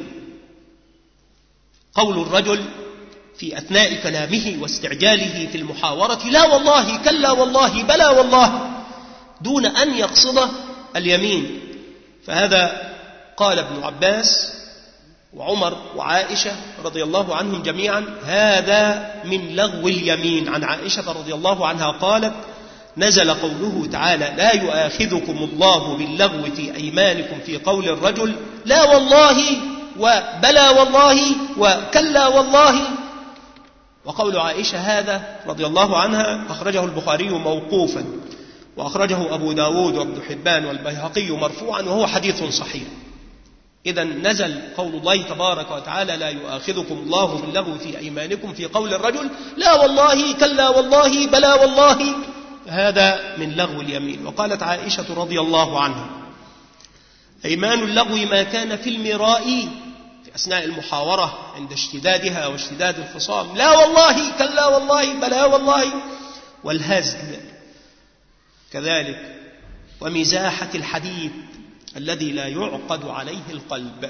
قول الرجل في أثناء كلامه واستعجاله في المحاورة: لا والله، كلا والله، بلى والله، دون أن يقصد اليمين. فهذا قال ابن عباس وعمر وعائشة رضي الله عنهم جميعا: هذا من لغو اليمين. عن عائشة رضي الله عنها قالت: نزل قوله تعالى: لا يؤاخذكم الله باللغو في أيمانكم في قول الرجل: لا والله، وبلى والله، وكلا والله. وقول عائشة هذا رضي الله عنها أخرجه البخاري موقوفا، وأخرجه أبو داود وابن حبان والبيهقي مرفوعا، وهو حديث صحيح. إذن نزل قول الله تبارك وتعالى: لا يؤاخذكم الله باللغو في أيمانكم في قول الرجل: لا والله، كلا والله، بلى والله، هذا من لغو اليمين. وقالت عائشة رضي الله عنها: أيمان اللغو ما كان في المراء، في أثناء المحاورة عند اشتدادها واشتداد الخصام: لا والله، كلا والله، بلى والله. والهزل كذلك، ومزاحة الحديث الذي لا يعقد عليه القلب.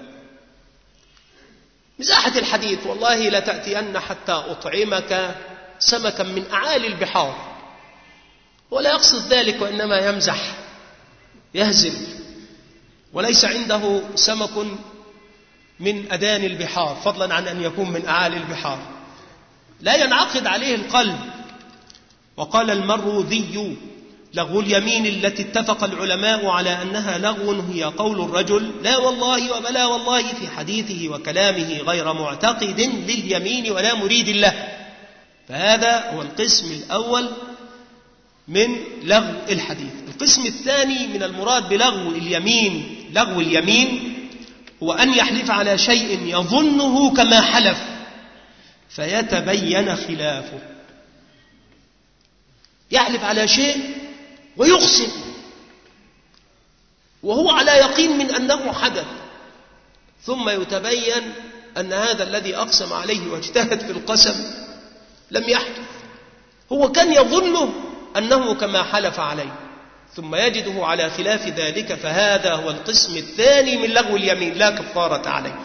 مزاحة الحديث: والله لتأتين حتى أطعمك سمكا من أعالي البحار، ولا يقصد ذلك، وإنما يمزح يهزل، وليس عنده سمك من أدان البحار فضلا عن أن يكون من أعالي البحار، لا ينعقد عليه القلب. وقال المروذي: لغو اليمين التي اتفق العلماء على أنها لغو هي قول الرجل: لا والله، وبلا والله، في حديثه وكلامه غير معتقد لليمين ولا مريد له. فهذا هو القسم الأول من لغو الحديث. القسم الثاني من المراد بلغو اليمين، لغو اليمين، هو أن يحلف على شيء يظنه كما حلف فيتبين خلافه. يحلف على شيء ويقسم وهو على يقين من أنه حدث، ثم يتبين أن هذا الذي أقسم عليه واجتهد في القسم لم يحدث. هو كان يظنه أنه كما حلف عليه، ثم يجده على خلاف ذلك، فهذا هو القسم الثاني من لغو اليمين، لا كفارة عليه.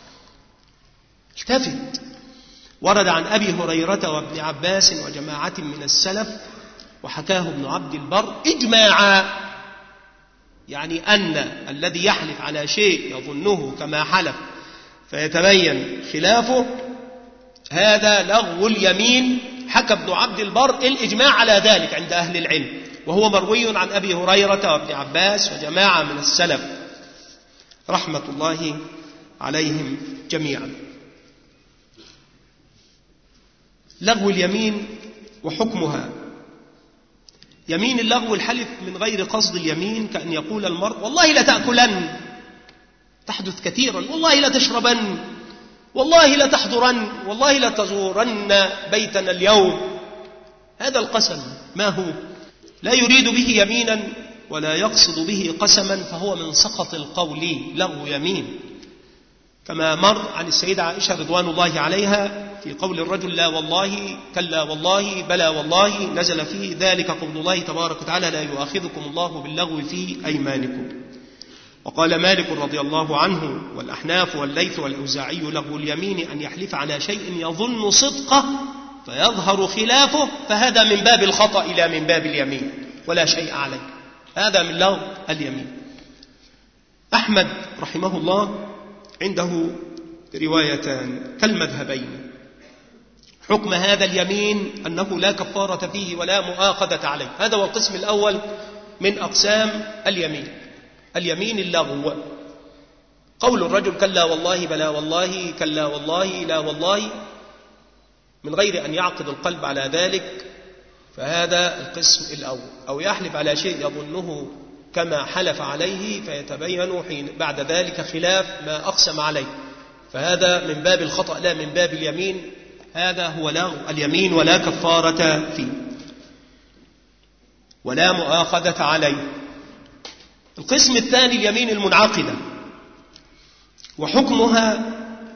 التفت، ورد عن أبي هريرة وابن عباس وجماعة من السلف، وحكاه ابن عبد البر إجماعا، يعني أن الذي يحلف على شيء يظنه كما حلف فيتبين خلافه، هذا لغو اليمين. حكى ابن عبد البر الإجماع على ذلك عند أهل العلم، وهو مروي عن أبي هريرة وابن عباس وجماعة من السلف رحمة الله عليهم جميعا. لغو اليمين وحكمها: يمين اللغو الحلف من غير قصد اليمين، كأن يقول المرء: والله لتأكلن، تحدث كثيرا، والله لتشربن، والله لتحضرن، والله لتزورن بيتنا اليوم. هذا القسم ما هو؟ لا يريد به يمينا ولا يقصد به قسما، فهو من سقط القول، لغو يمين. كما مر عن السيدة عائشة رضوان الله عليها في قول الرجل: لا والله، كلا والله، بلى والله، نزل فيه ذلك قول الله تبارك وتعالى: لا يؤاخذكم الله باللغو في أيمانكم. وقال مالك رضي الله عنه والأحناف والليث والأوزاعي: لغو اليمين أن يحلف على شيء يظن صدقه فيظهر خلافه، فهذا من باب الخطأ إلى من باب اليمين ولا شيء عليه، هذا من لغو اليمين. أحمد رحمه الله عنده روايتان كالمذهبين. حكم هذا اليمين أنه لا كفارة فيه ولا مؤاخذة عليه. هذا هو القسم الأول من أقسام اليمين، اليمين اللغو. قول الرجل: كلا والله، بلا والله، كلا والله، لا والله، من غير أن يعقد القلب على ذلك، فهذا القسم الأول. أو يحلف على شيء يظنه كما حلف عليه فيتبين حين بعد ذلك خلاف ما أقسم عليه، فهذا من باب الخطأ لا من باب اليمين. هذا هو لغو اليمين ولا كفارة فيه ولا مؤاخذة عليه. القسم الثاني اليمين المنعقدة، وحكمها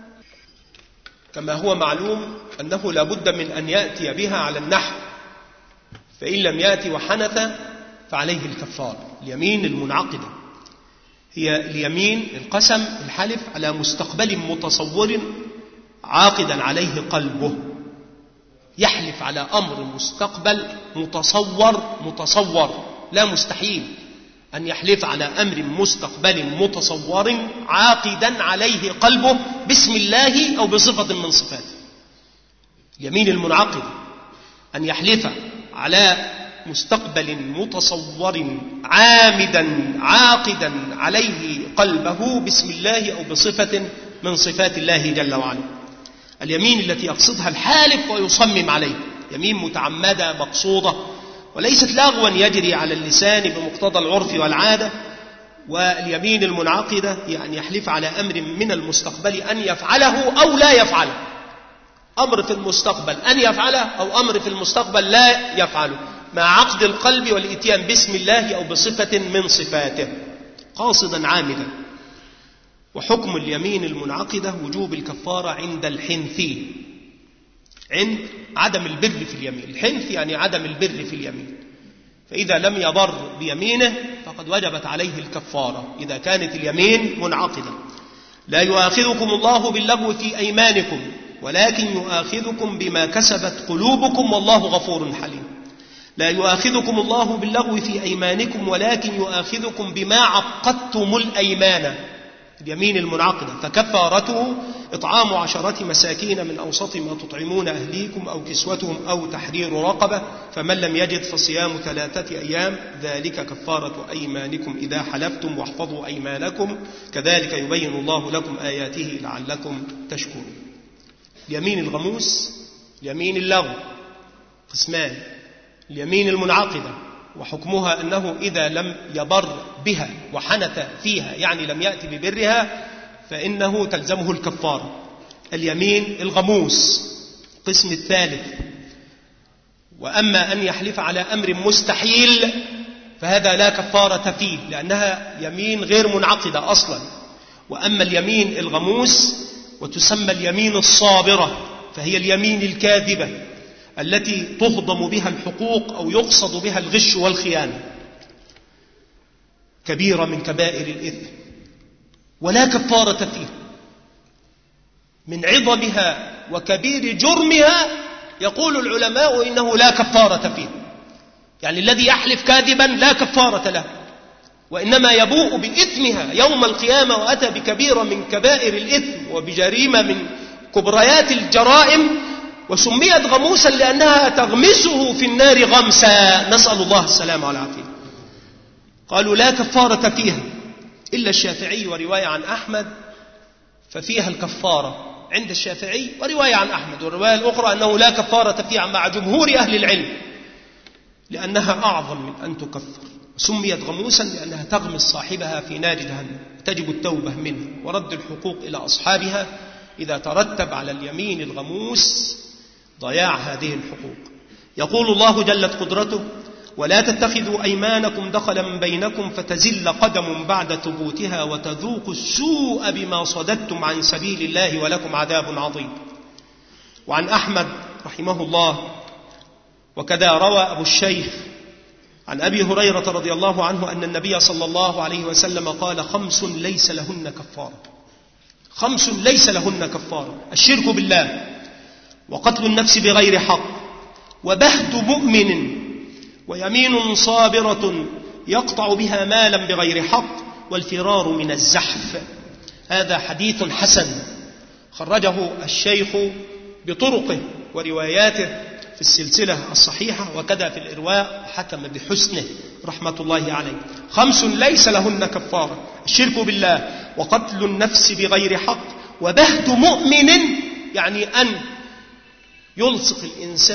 كما هو معلوم أنه لا بد من أن يأتي بها على النحو، فإن لم يأتي وحنث فعليه الكفار. اليمين المنعقدة هي اليمين القسم الحلف على مستقبل متصور عاقدا عليه قلبه، يحلف على أمر مستقبل متصور متصور لا مستحيل أن يحلف على أمر مستقبل متصور عاقدا عليه قلبه باسم الله أو بصفة من صفاته. اليمين المنعقد أن يحلف على مستقبل متصور عامدا عاقدا عليه قلبه باسم الله أو بصفة من صفات الله جل وعلا. اليمين التي يقصدها الحالف ويصمم عليه، يمين متعمدة مقصودة وليست لغوا يجري على اللسان بمقتضى العرف والعادة. واليمين المنعقدة يعني يحلف على أمر من المستقبل أن يفعله أو لا يفعله، أمر في المستقبل أن يفعله أو أمر في المستقبل لا يفعله، مع عقد القلب والإتيان باسم الله أو بصفة من صفاته قاصدا عامدا. وحكم اليمين المنعقدة وجوب الكفارة عند الحنث، عند عدم البر في اليمين. الحنث يعني عدم البر في اليمين، فإذا لم يبر بيمينه فقد وجبت عليه الكفارة إذا كانت اليمين منعقدة. لا يؤاخذكم الله باللغو في أيمانكم ولكن يؤاخذكم بما كسبت قلوبكم والله غفور حليم. لا يؤاخذكم الله باللغو في أيمانكم ولكن يؤاخذكم بما عقدتم الأيمان، اليمين المنعقدة. فكفارته إطعام عشرة مساكين من أوسط ما تطعمون أهليكم أو كسوتهم أو تحرير رقبة، فمن لم يجد فصيام ثلاثة أيام ذلك كفارة أيمانكم إذا حلفتم واحفظوا أيمانكم كذلك يبين الله لكم آياته لعلكم تشكرون. اليمين الغموس اليمين اللغو قسمان. اليمين المنعقدة وحكمها أنه إذا لم يبر بها وحنث فيها يعني لم يأتي ببرها فإنه تلزمه الكفارة. اليمين الغموس قسم الثالث. وأما أن يحلف على أمر مستحيل فهذا لا كفارة فيه لأنها يمين غير منعقدة أصلا. وأما اليمين الغموس وتسمى اليمين الصابرة فهي اليمين الكاذبة التي تهضم بها الحقوق أو يقصد بها الغش والخيانة، كبيرة من كبائر الإثم ولا كفارة فيه. من عظمها وكبير جرمها يقول العلماء إنه لا كفارة فيه، يعني الذي يحلف كاذبا لا كفارة له، وإنما يبوء بإثمها يوم القيامة وأتى بكبيرة من كبائر الإثم وبجريمة من كبريات الجرائم، وسميت غموسا لأنها تغمسه في النار غمسا، نسأل الله السلامة والعافية. قالوا لا كفارة فيها إلا الشافعي ورواية عن أحمد ففيها الكفارة عند الشافعي ورواية عن أحمد، والرواية الأخرى أنه لا كفارة فيها مع جمهور أهل العلم لأنها أعظم من أن تكفر. سميت غموسا لأنها تغمس صاحبها في نار جهنم، تجب التوبة منه ورد الحقوق إلى أصحابها إذا ترتب على اليمين الغموس ضياع هذه الحقوق. يقول الله جلت قدرته ولا تتخذوا أيمانكم دخلا بينكم فتزل قدم بعد ثبوتها وتذوقوا السوء بما صددتم عن سبيل الله ولكم عذاب عظيم. وعن أحمد رحمه الله وكذا روى أبو الشيخ عن أبي هريرة رضي الله عنه أن النبي صلى الله عليه وسلم قال خمس ليس لهن كفارة، خمس ليس لهن كفارة: الشرك بالله، وقتل النفس بغير حق، وبهت مؤمن، ويمين صابرة يقطع بها مالا بغير حق، والفرار من الزحف. هذا حديث حسن خرجه الشيخ بطرقه ورواياته في السلسلة الصحيحة وكذا في الإرواء، حكم بحسنه رحمة الله عليه. خمس ليس لهن كفارة: الشرك بالله، وقتل النفس بغير حق، وبهت مؤمن، يعني أن يلصق الإنسان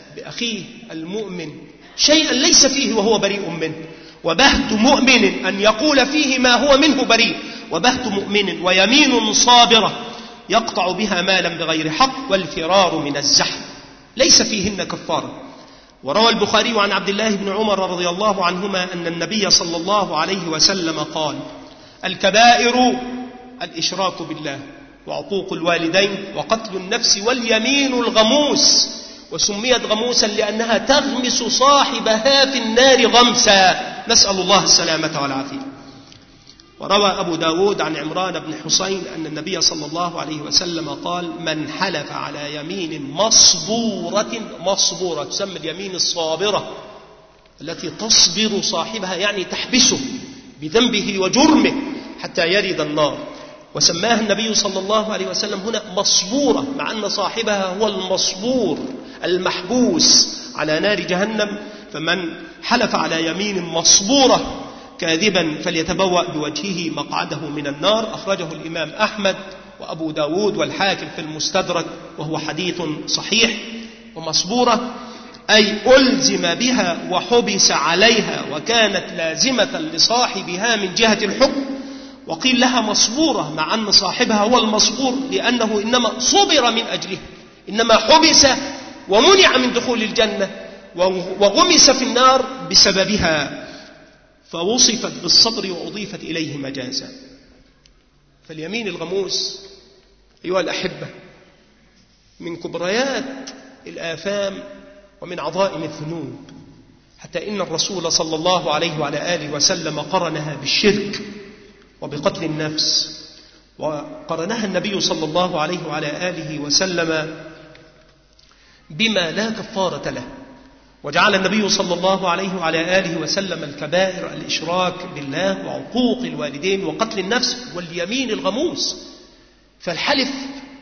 بأخيه المؤمن شيئا ليس فيه وهو بريء منه، وبهت مؤمن أن يقول فيه ما هو منه بريء، وبهت مؤمن ويمين صابرة يقطع بها مالا بغير حق، والفرار من الزحف ليس فيهن كفارة. وروى البخاري عن عبد الله بن عمر رضي الله عنهما أن النبي صلى الله عليه وسلم قال: الكبائر الإشراك بالله وعقوق الوالدين وقتل النفس واليمين الغموس، وسميت غموسا لأنها تغمس صاحبها في النار غمسا، نسأل الله السلامة والعافية. وروى أبو داود عن عمران بن حسين أن النبي صلى الله عليه وسلم قال: من حلف على يمين مصبورة، مصبورة تسمى اليمين الصابرة التي تصبر صاحبها، يعني تحبسه بذنبه وجرمه حتى يرد النار، وسماها النبي صلى الله عليه وسلم هنا مصبورة، مع أن صاحبها هو المصبور المحبوس على نار جهنم. فمن حلف على يمين مصبورة كاذبا فليتبوأ بوجهه مقعده من النار، أخرجه الإمام أحمد وأبو داود والحاكم في المستدرك، وهو حديث صحيح. ومصبورة أي ألزم بها وحبس عليها وكانت لازمة لصاحبها من جهة الحكم، وقيل لها مصبورة مع أن صاحبها هو المصبور لأنه إنما صبر من أجله، إنما حبس ومنع من دخول الجنة وغمس في النار بسببها، فوصفت بالصبر وأضيفت إليه مجازا. فاليمين الغموس أيها الأحبة من كبريات الآثام ومن عظائم الذنوب، حتى إن الرسول صلى الله عليه وعلى آله وسلم قرنها بالشرك وبقتل النفس، وقرنها النبي صلى الله عليه وعلى آله وسلم بما لا كفارة له، وجعل النبي صلى الله عليه وعلى آله وسلم الكبائر الإشراك بالله وعقوق الوالدين وقتل النفس واليمين الغموس. فالحلف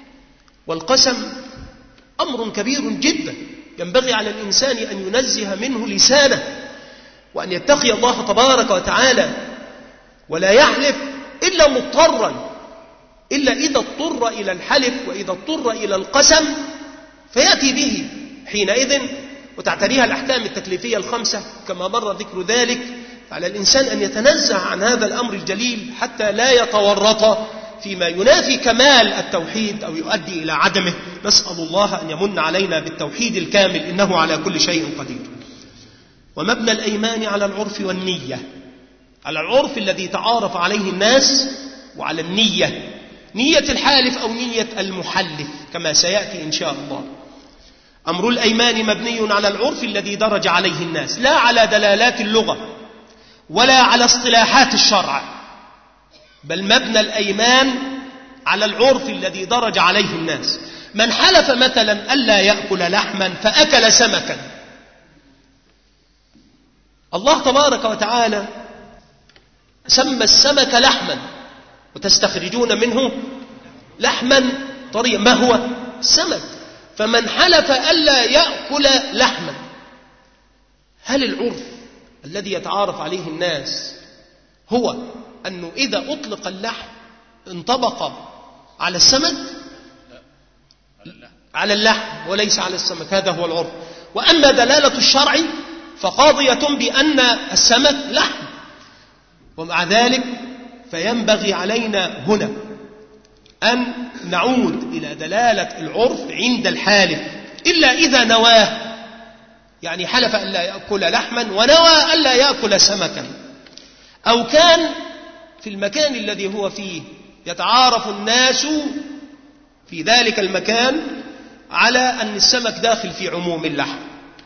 والقسم أمر كبير جدا، ينبغي على الإنسان أن ينزه منه لسانه وأن يتقي الله تبارك وتعالى، ولا يحلف إلا مضطرا، إلا إذا اضطر إلى الحلف وإذا اضطر إلى القسم فيأتي به حينئذ، وتعتريها الأحكام التكليفية الخمسة كما مر ذكر ذلك. فعلى الإنسان أن يتنزه عن هذا الأمر الجليل حتى لا يتورط فيما ينافي كمال التوحيد أو يؤدي إلى عدمه. نسأل الله أن يمن علينا بالتوحيد الكامل، إنه على كل شيء قدير. ومبنى الأيمان على العرف والنية، على العرف الذي تعارف عليه الناس، وعلى النية، نية الحالف أو نية المحلف كما سيأتي إن شاء الله. أمر الأيمان مبني على العرف الذي درج عليه الناس، لا على دلالات اللغة ولا على اصطلاحات الشرع، بل مبنى الأيمان على العرف الذي درج عليه الناس. من حلف مثلا ألا يأكل لحما فأكل سمكا، الله تبارك وتعالى سمى السمك لحما وتستخرجون منه لحما طريا، ما هو السمك. فمن حلف ألا يأكل لحما، هل العرف الذي يتعارف عليه الناس هو أنه إذا أطلق اللحم انطبق على السمك؟ على اللحم وليس على السمك، هذا هو العرف. وأما دلالة الشرع فقاضية بأن السمك لحم. ومع ذلك فينبغي علينا هنا أن نعود إلى دلالة العرف عند الحالف، إلا إذا نواه، يعني حلف ألا يأكل لحما ونوى ألا يأكل سمكا، أو كان في المكان الذي هو فيه يتعارف الناس في ذلك المكان على أن السمك داخل في عموم اللحم.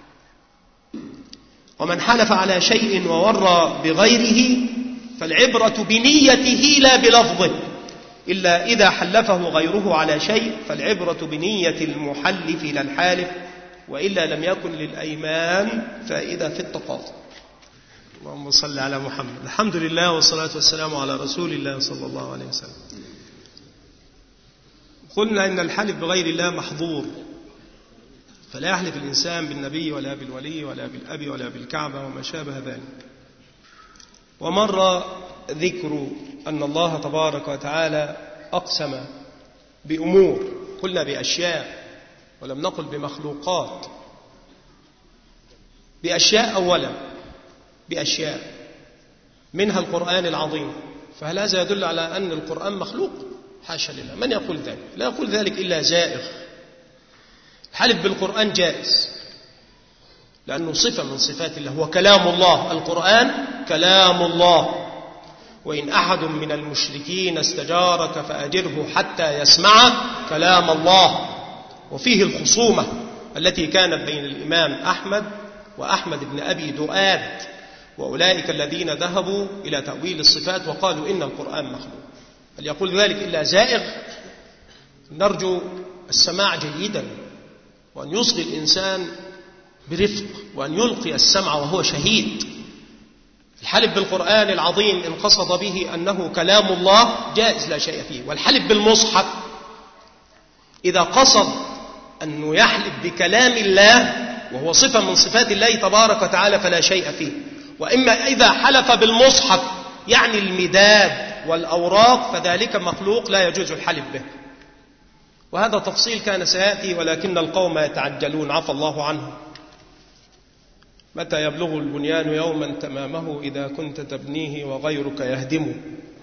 ومن حلف على شيء وورى بغيره فالعبرة بنيته لا بلفظه، إلا إذا حلفه غيره على شيء فالعبرة بنية المحلف لا الحالف، وإلا لم يكن للأيمان فائدة في التقاضي. اللهم صل على محمد. الحمد لله والصلاة والسلام على رسول الله صلى الله عليه وسلم. قلنا إن الحلف بغير الله محظور، فلا يحلف الإنسان بالنبي ولا بالولي ولا بالأب ولا بالكعبة وما شابه ذلك. ومر ذكر أن الله تبارك وتعالى أقسم بأمور، قلنا بأشياء ولم نقل بمخلوقات، بأشياء أولا بأشياء منها القرآن العظيم، فهل هذا يدل على أن القرآن مخلوق؟ حاشا لله، من يقول ذلك؟ لا يقول ذلك إلا زائغ. الحلف بالقرآن جائز لأنه صفة من صفات الله، هو كلام الله، القرآن كلام الله. وإن أحد من المشركين استجارك فأجره حتى يسمع كلام الله. وفيه الخصومة التي كانت بين الإمام أحمد وأحمد بن أبي دؤاد وأولئك الذين ذهبوا إلى تأويل الصفات وقالوا إن القرآن مخلوق. هل يقول ذلك إلا زائغ؟ نرجو السماع جيدا، وأن يصغي الإنسان برفق، وأن يلقي السمع وهو شهيد. الحلف بالقرآن العظيم إن قصد به أنه كلام الله جائز لا شيء فيه. والحلف بالمصحف إذا قصد أنه يحلف بكلام الله وهو صفة من صفات الله تبارك وتعالى فلا شيء فيه. وإما إذا حلف بالمصحف يعني المداد والأوراق فذلك مخلوق لا يجوز الحلف به. وهذا تفصيل كان سيأتي ولكن القوم يتعجلون عفى الله عنه. متى يبلغ البنيان يوما تمامه إذا كنت تبنيه وغيرك يهدمه.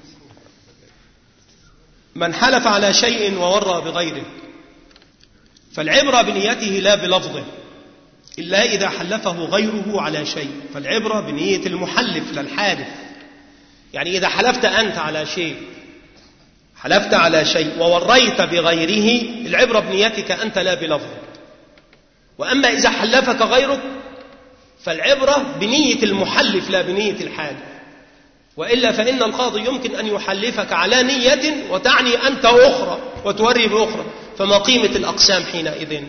من حلف على شيء وورى بغيره فالعبرة بنيته لا بلفظه، إلا إذا حلفه غيره على شيء، فالعبرة بنية المحلف لا الحالف. يعني إذا حلفت أنت على شيء حلفت على شيء ووريت بغيره العبرة بنيتك أنت لا بلفظك. وأما إذا حلفك غيرك فالعبرة بنية المحلف لا بنية الحالف. وإلا فإن القاضي يمكن أن يحلفك على نية وتعني أنت أخرى وتوري بأخرى، فما قيمة الأقسام حينئذ؟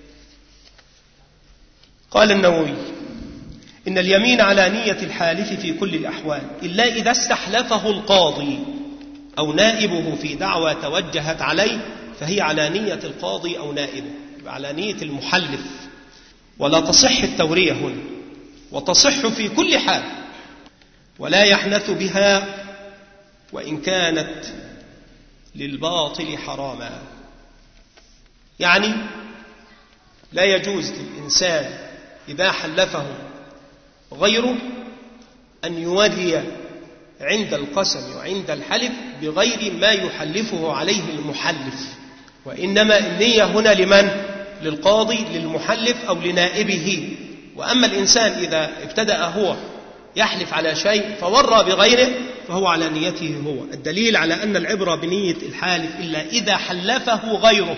قال النووي إن اليمين على نية الحالف في كل الأحوال إلا إذا استحلفه القاضي أو نائبه في دعوى توجهت عليه فهي على نية القاضي أو نائبه، على نية المحلف، ولا تصح التورية هنا، وتصح في كل حال، ولا يحنث بها وإن كانت للباطل حراما. يعني لا يجوز للإنسان إذا حلفه غيره أن يوري عند القسم وعند الحلف بغير ما يحلفه عليه المحلف، وإنما النية هنا لمن؟ للقاضي، للمحلف أو لنائبه. وأما الإنسان إذا ابتدأ هو يحلف على شيء فورى بغيره فهو على نيته هو. الدليل على أن العبرة بنية الحالف إلا إذا حلفه غيره،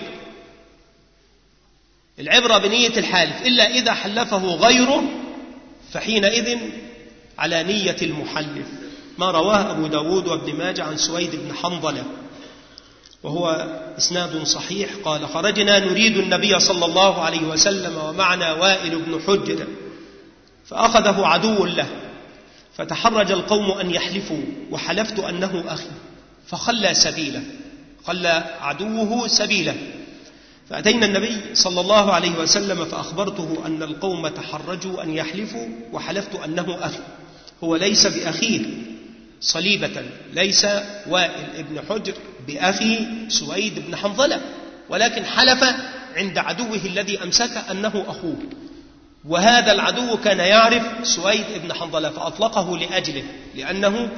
العبرة بنية الحالف إلا إذا حلفه غيره فحينئذ على نية المحلف. ما رواه أبو داود وابن ماجه عن سويد بن حنظلة وهو إسناد صحيح قال خرجنا نريد النبي صلى الله عليه وسلم ومعنا وائل بن حجر فأخذه عدو له فتحرج القوم أن يحلفوا وحلفت أنه أخي فخلى سبيله، خلى عدوه سبيله. فأتينا النبي صلى الله عليه وسلم فأخبرته أن القوم تحرجوا أن يحلفوا وحلفت أنه أخي، هو ليس بأخيه صليبة، ليس وائل بن حجر بأخي سويد بن حنظلة، ولكن حلف عند عدوه الذي أمسك أنه أخوه، وهذا العدو كان يعرف سويد بن حنظلة فأطلقه لأجله لأنه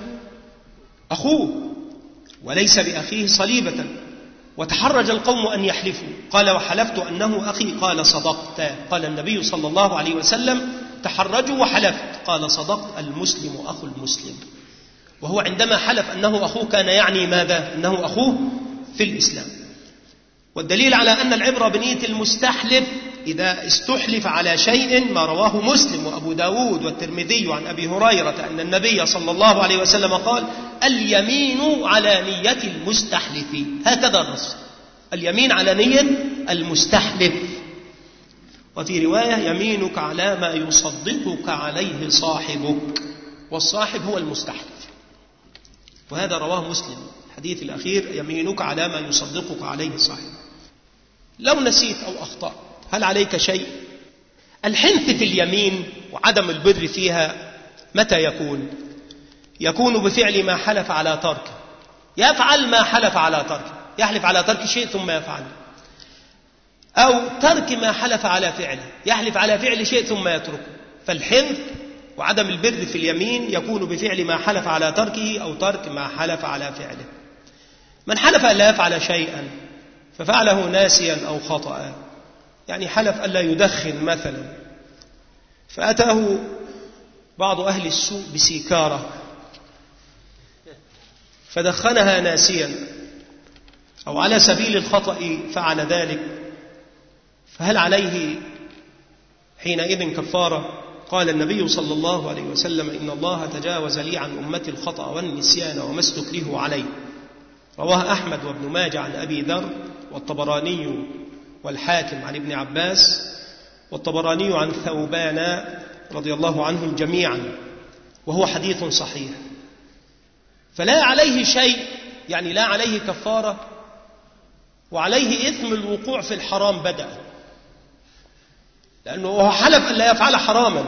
أخوه وليس بأخيه صليبة. وتحرج القوم أن يحلفوا قال وحلفت أنه أخي قال صدقت. قال النبي صلى الله عليه وسلم تحرجوا وحلفت قال صدقت، المسلم أخو المسلم. وهو عندما حلف أنه أخوه كان يعني ماذا؟ أنه أخوه في الإسلام. والدليل على أن العبرة بنية المستحلف إذا استحلف على شيء ما رواه مسلم وأبو داود والترمذي عن أبي هريرة أن النبي صلى الله عليه وسلم قال اليمين على نية المستحلف، هكذا النص، اليمين على نية المستحلف. وفي رواية يمينك على ما يصدقك عليه صاحبك، والصاحب هو المستحلف، وهذا رواه مسلم الحديث الأخير يمينك على ما يصدقك عليه صاحبك. لو نسيت أو أخطأت هل عليك شيء؟ الحنث في اليمين وعدم البر فيها متى يكون؟ يكون بفعل ما حلف على تركه، يفعل ما حلف على تركه، يحلف على ترك شيء ثم يفعله، أو ترك ما حلف على فعله، يحلف على فعل شيء ثم يتركه، فالحنث وعدم البر في اليمين يكون بفعل ما حلف على تركه أو ترك ما حلف على فعله. من حلف ألا يفعل شيئا ففعله ناسيا أو خطأ، يعني حلف ألا يدخن مثلا، فأتاه بعض أهل السوء بسيكارة فدخنها ناسيا أو على سبيل الخطأ فعل ذلك، فهل عليه حينئذ كفارة؟ قال النبي صلى الله عليه وسلم: إن الله تجاوز لي عن أمتي الخطأ والنسيان وما استكرهوا عليه. رواه أحمد وابن ماجه عن أبي ذر والطبراني والحاكم عن ابن عباس والطبراني عن ثوبان رضي الله عنهم جميعا، وهو حديث صحيح. فلا عليه شيء، يعني لا عليه كفارة، وعليه إثم الوقوع في الحرام بدأ، لأنه هو حلف أن لا يفعل حراما.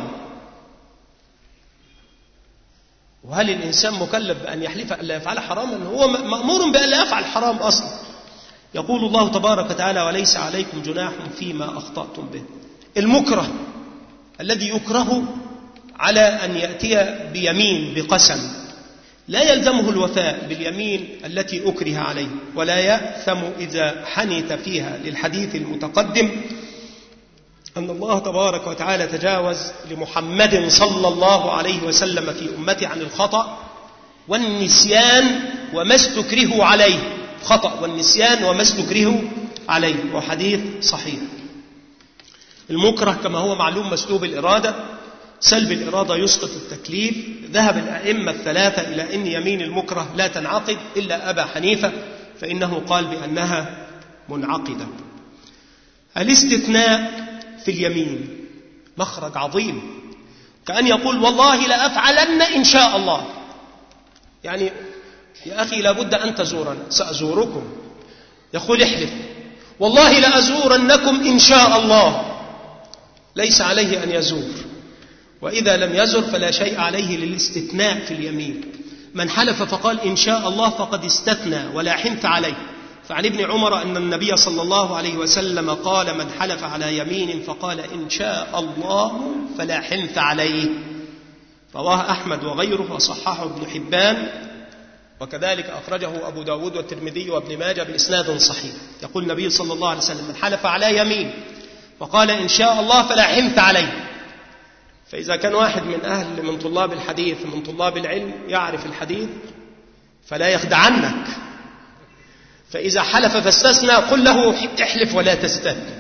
وهل الإنسان مكلف بأن يحلف أن لا يفعل حراما؟ هو مأمور بأن لا يفعل حرام أصلا. يقول الله تبارك وتعالى: وليس عليكم جناح فيما أخطأتم به. المكره الذي يكره على أن يأتي بيمين بقسم لا يلزمه الوفاء باليمين التي أكره عليه، ولا يأثم إذا حنث فيها، للحديث المتقدم أن الله تبارك وتعالى تجاوز لمحمد صلى الله عليه وسلم في أمته عن الخطأ والنسيان وما استكرهوا عليه. خطأ والنسيان وما استكرهوا عليه، وحديث صحيح. المكره كما هو معلوم مسلوب الإرادة، سلب الإرادة يسقط التكليف. ذهب الأئمة الثلاثة إلى أن يمين المكره لا تنعقد إلا أبا حنيفة، فإنه قال بأنها منعقدة. الاستثناء في اليمين مخرج عظيم، كأن يقول: والله لأفعلن إن شاء الله. يعني يا أخي لابد أن تزورنا، سأزوركم. يقول: احلف: والله لأزورنكم إن شاء الله. ليس عليه أن يزور، وإذا لم يزر فلا شيء عليه للاستثناء في اليمين. من حلف فقال إن شاء الله فقد استثنى ولا حنث عليه. فعن ابن عمر أن النبي صلى الله عليه وسلم قال: من حلف على يمين فقال إن شاء الله فلا حنث عليه. رواه أحمد وغيره وصححه ابن حبان، وكذلك أخرجه أبو داود والترمذي وابن ماجه بإسناد صحيح. يقول النبي صلى الله عليه وسلم: من حلف على يمين فقال إن شاء الله فلا حنث عليه. فإذا كان واحد من أهل من طلاب الحديث من طلاب العلم يعرف الحديث فلا يخدعنك، فإذا حلف فاستثنى قل له: احلف ولا تستثني.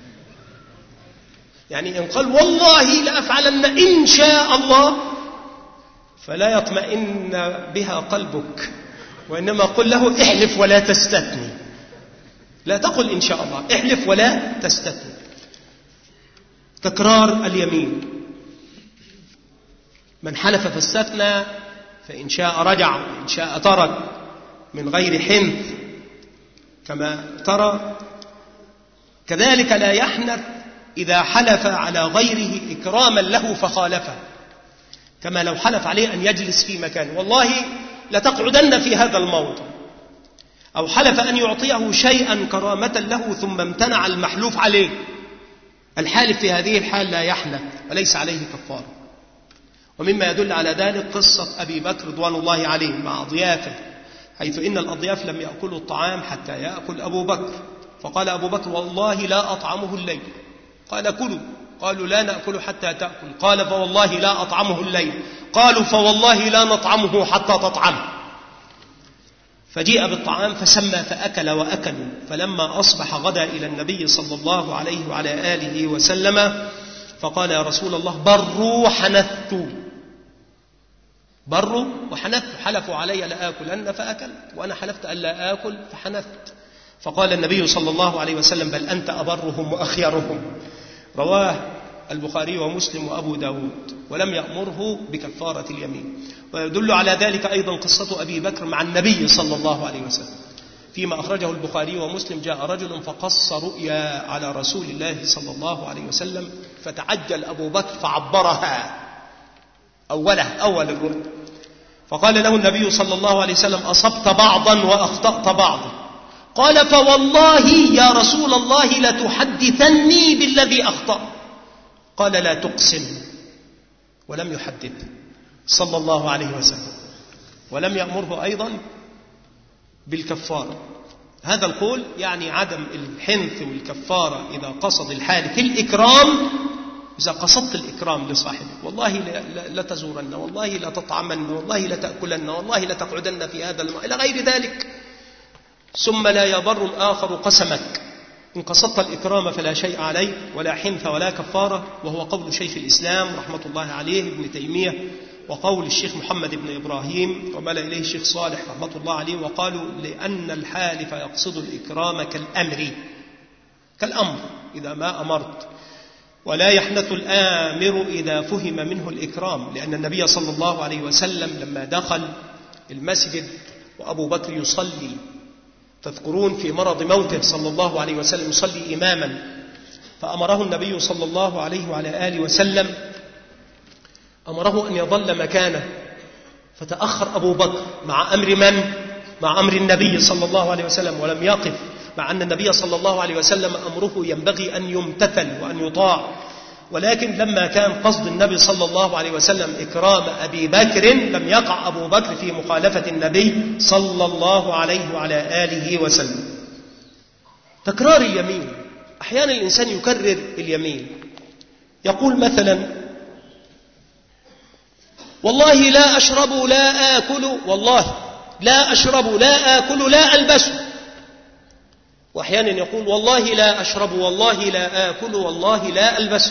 يعني إن قال والله لأفعلن إن شاء الله فلا يطمئن بها قلبك، وإنما قل له: احلف ولا تستثني. لا تقل إن شاء الله، احلف ولا تستثني. تكرار اليمين: من حلف فاستثنى فإن شاء رجع وإن شاء ترك من غير حنث كما ترى. كذلك لا يحنث إذا حلف على غيره إكراما له فخالفه، كما لو حلف عليه أن يجلس في مكان: والله لتقعدن في هذا الموضع، أو حلف أن يعطيه شيئا كرامة له ثم امتنع المحلوف عليه. الحالف في هذه الحال لا يحنث وليس عليه كفارة. ومما يدل على ذلك قصة أبي بكر رضوان الله عليه مع أضيافه، حيث إن الأضياف لم يأكلوا الطعام حتى يأكل أبو بكر، فقال أبو بكر: والله لا أطعمه الليل. قال: كلوا. قالوا: لا نأكل حتى تأكل. قال: فوالله لا أطعمه الليل. قالوا: فوالله لا نطعمه حتى تطعمه. فجيء بالطعام فسمى فأكل وأكلوا. فلما أصبح غدا إلى النبي صلى الله عليه وعلى آله وسلم فقال: يا رسول الله بروا حنثت. بروا وحنثت، حلفوا علي لآكلن فأكلت، وأنا حلفت أن لا آكل فحنثت. فقال النبي صلى الله عليه وسلم: بل أنت أبرهم وأخيرهم. رواه البخاري ومسلم وأبو داود، ولم يأمره بكفارة اليمين. ويدل على ذلك أيضا قصة أبي بكر مع النبي صلى الله عليه وسلم، فيما أخرجه البخاري ومسلم: جاء رجل فقص رؤيا على رسول الله صلى الله عليه وسلم، فتعجل أبو بكر فعبرها أولها أول الرؤيا، فقال له النبي صلى الله عليه وسلم: أصبت بعضا وأخطأت بعضا. قال: فوالله يا رسول الله لتحدثني بالذي أخطأ. قال: لا تقسم ولم يحدد صلى الله عليه وسلم، ولم يأمره أيضا بالكفارة. هذا القول يعني عدم الحنث والكفارة إذا قصد الحالف الإكرام. إذا قصدت الإكرام لصاحبك، والله لا تزورن، والله لا تطعمن، والله لا تأكلن، والله لا تقعدن في هذا الماء إلى غير ذلك، ثم لا يبر الآخر قسمك، إن قصدت الإكرام فلا شيء عليه ولا حنث ولا كفارة. وهو قول شيخ الإسلام رحمة الله عليه ابن تيمية، وقول الشيخ محمد بن إبراهيم، ومال إليه الشيخ صالح رحمة الله عليه، وقالوا لأن الحالف يقصد الإكرام كالأمر، كالأمر إذا ما أمرت، ولا يحنث الآمر إذا فهم منه الإكرام، لأن النبي صلى الله عليه وسلم لما دخل المسجد وأبو بكر يصلي، تذكرون في مرض موته صلى الله عليه وسلم يصلي إماما، فأمره النبي صلى الله عليه وعلى آله وسلم، أمره أن يظل مكانه، فتأخر أبو بكر مع أمر من؟ مع أمر النبي صلى الله عليه وسلم، ولم يقف، مع أن النبي صلى الله عليه وسلم أمره ينبغي أن يمتثل وأن يطاع. ولكن لما كان قصد النبي صلى الله عليه وسلم إكرام أبي بكر، لم يقع أبو بكر في مخالفة النبي صلى الله عليه وعلى آله وسلم. تكرار اليمين، أحيانا الإنسان يكرر اليمين، يقول مثلا والله لا أشرب لا آكل، والله لا أشرب لا آكل لا ألبس، وأحيانا يقول والله لا أشرب والله لا آكل والله لا ألبس.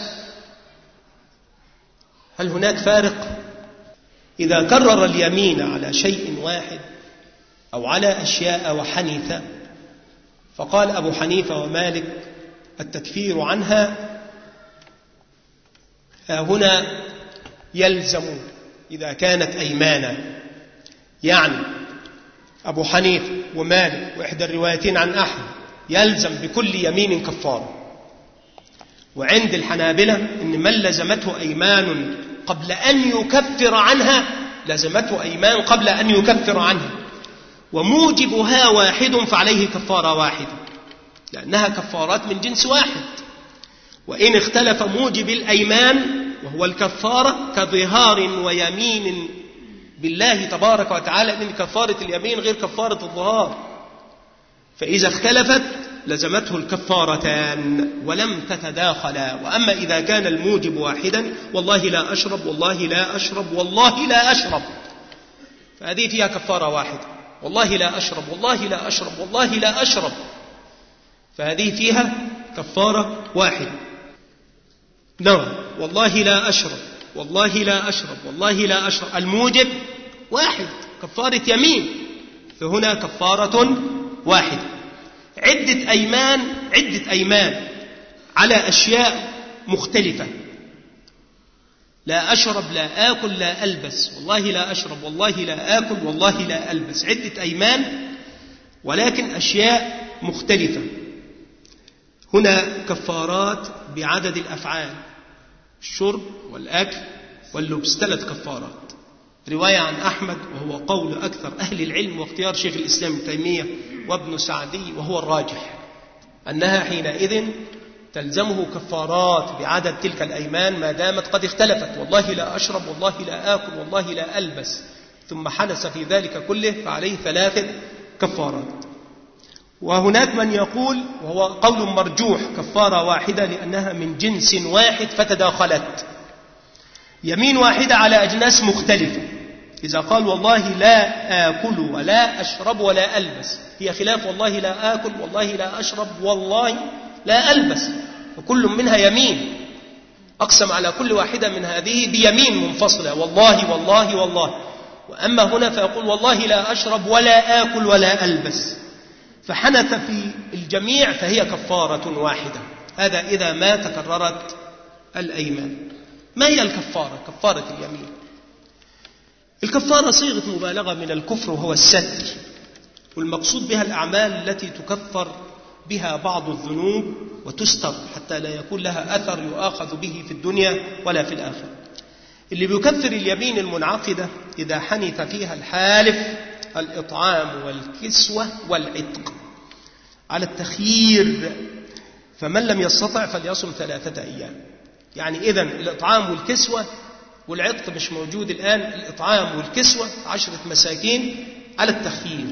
هل هناك فارق؟ إذا كرر اليمين على شيء واحد أو على أشياء وحنث، فقال أبو حنيفة ومالك التكفير عنها هنا يلزم إذا كانت أيمانا، يعني أبو حنيفة ومالك وإحدى الروايتين عن أحمد يلزم بكل يمين كفارة. وعند الحنابلة إن من لزمته أيمان قبل أن يكفر عنها، لزمته أيمان قبل أن يكفر عنها، وموجبها واحد فعليه كفارة واحدة، لأنها كفارات من جنس واحد. وإن اختلف موجب الأيمان وهو الكفارة كظهار ويمين بالله تبارك وتعالى، إن كفارة اليمين غير كفارة الظهار، فإذا اختلفت لزمته الكفارتان ولم تتداخلا. وأما إذا كان الموجب واحدا، والله لا أشرب والله لا أشرب والله لا أشرب، فهذه فيها كفارة واحدة. والله لا أشرب والله لا أشرب والله لا أشرب، فهذه فيها كفارة واحدة. نعم، والله لا أشرب والله لا أشرب والله لا أشرب، الموجب واحد كفارة يمين، فهنا كفارة واحدة. عدة أيمان عدة أيمان على أشياء مختلفة، لا أشرب لا آكل لا ألبس، والله لا أشرب والله لا آكل والله لا ألبس، عدة أيمان ولكن أشياء مختلفة. هنا كفارات بعدد الأفعال، الشرب والأكل واللبس، ثلاث كفارات. رواية عن أحمد وهو قول أكثر أهل العلم واختيار شيخ الإسلام ابن تيمية وابن سعدي، وهو الراجح أنها حينئذ تلزمه كفارات بعدد تلك الأيمان ما دامت قد اختلفت، والله لا أشرب والله لا آكل والله لا ألبس، ثم حدث في ذلك كله فعليه ثلاث كفارات. وهناك من يقول وهو قول مرجوح كفارة واحدة لأنها من جنس واحد فتداخلت، يمين واحدة على أجناس مختلفة. إذا قال والله لا آكل ولا أشرب ولا ألبس، هي خلاف والله لا آكل والله لا أشرب والله لا ألبس، وكل منها يمين، أقسم على كل واحدة من هذه بيمين منفصلة، والله والله والله. وأما هنا فيقول والله لا أشرب ولا آكل ولا ألبس، فحنث في الجميع فهي كفارة واحدة. هذا إذا ما تكررت الأيمان. ما هي الكفارة؟ كفارة اليمين. الكفارة صيغة مبالغة من الكفر وهو الستر، والمقصود بها الأعمال التي تكفر بها بعض الذنوب وتستر حتى لا يكون لها أثر يؤاخذ به في الدنيا ولا في الآخرة. اللي بيكفر اليمين المنعقدة إذا حنث فيها الحالف الإطعام والكسوة والعتق على التخيير، فمن لم يستطع فليصم ثلاثة أيام. يعني إذن الإطعام والكسوة والعتق مش موجود الآن، الإطعام والكسوة عشرة مساكين على التخيير،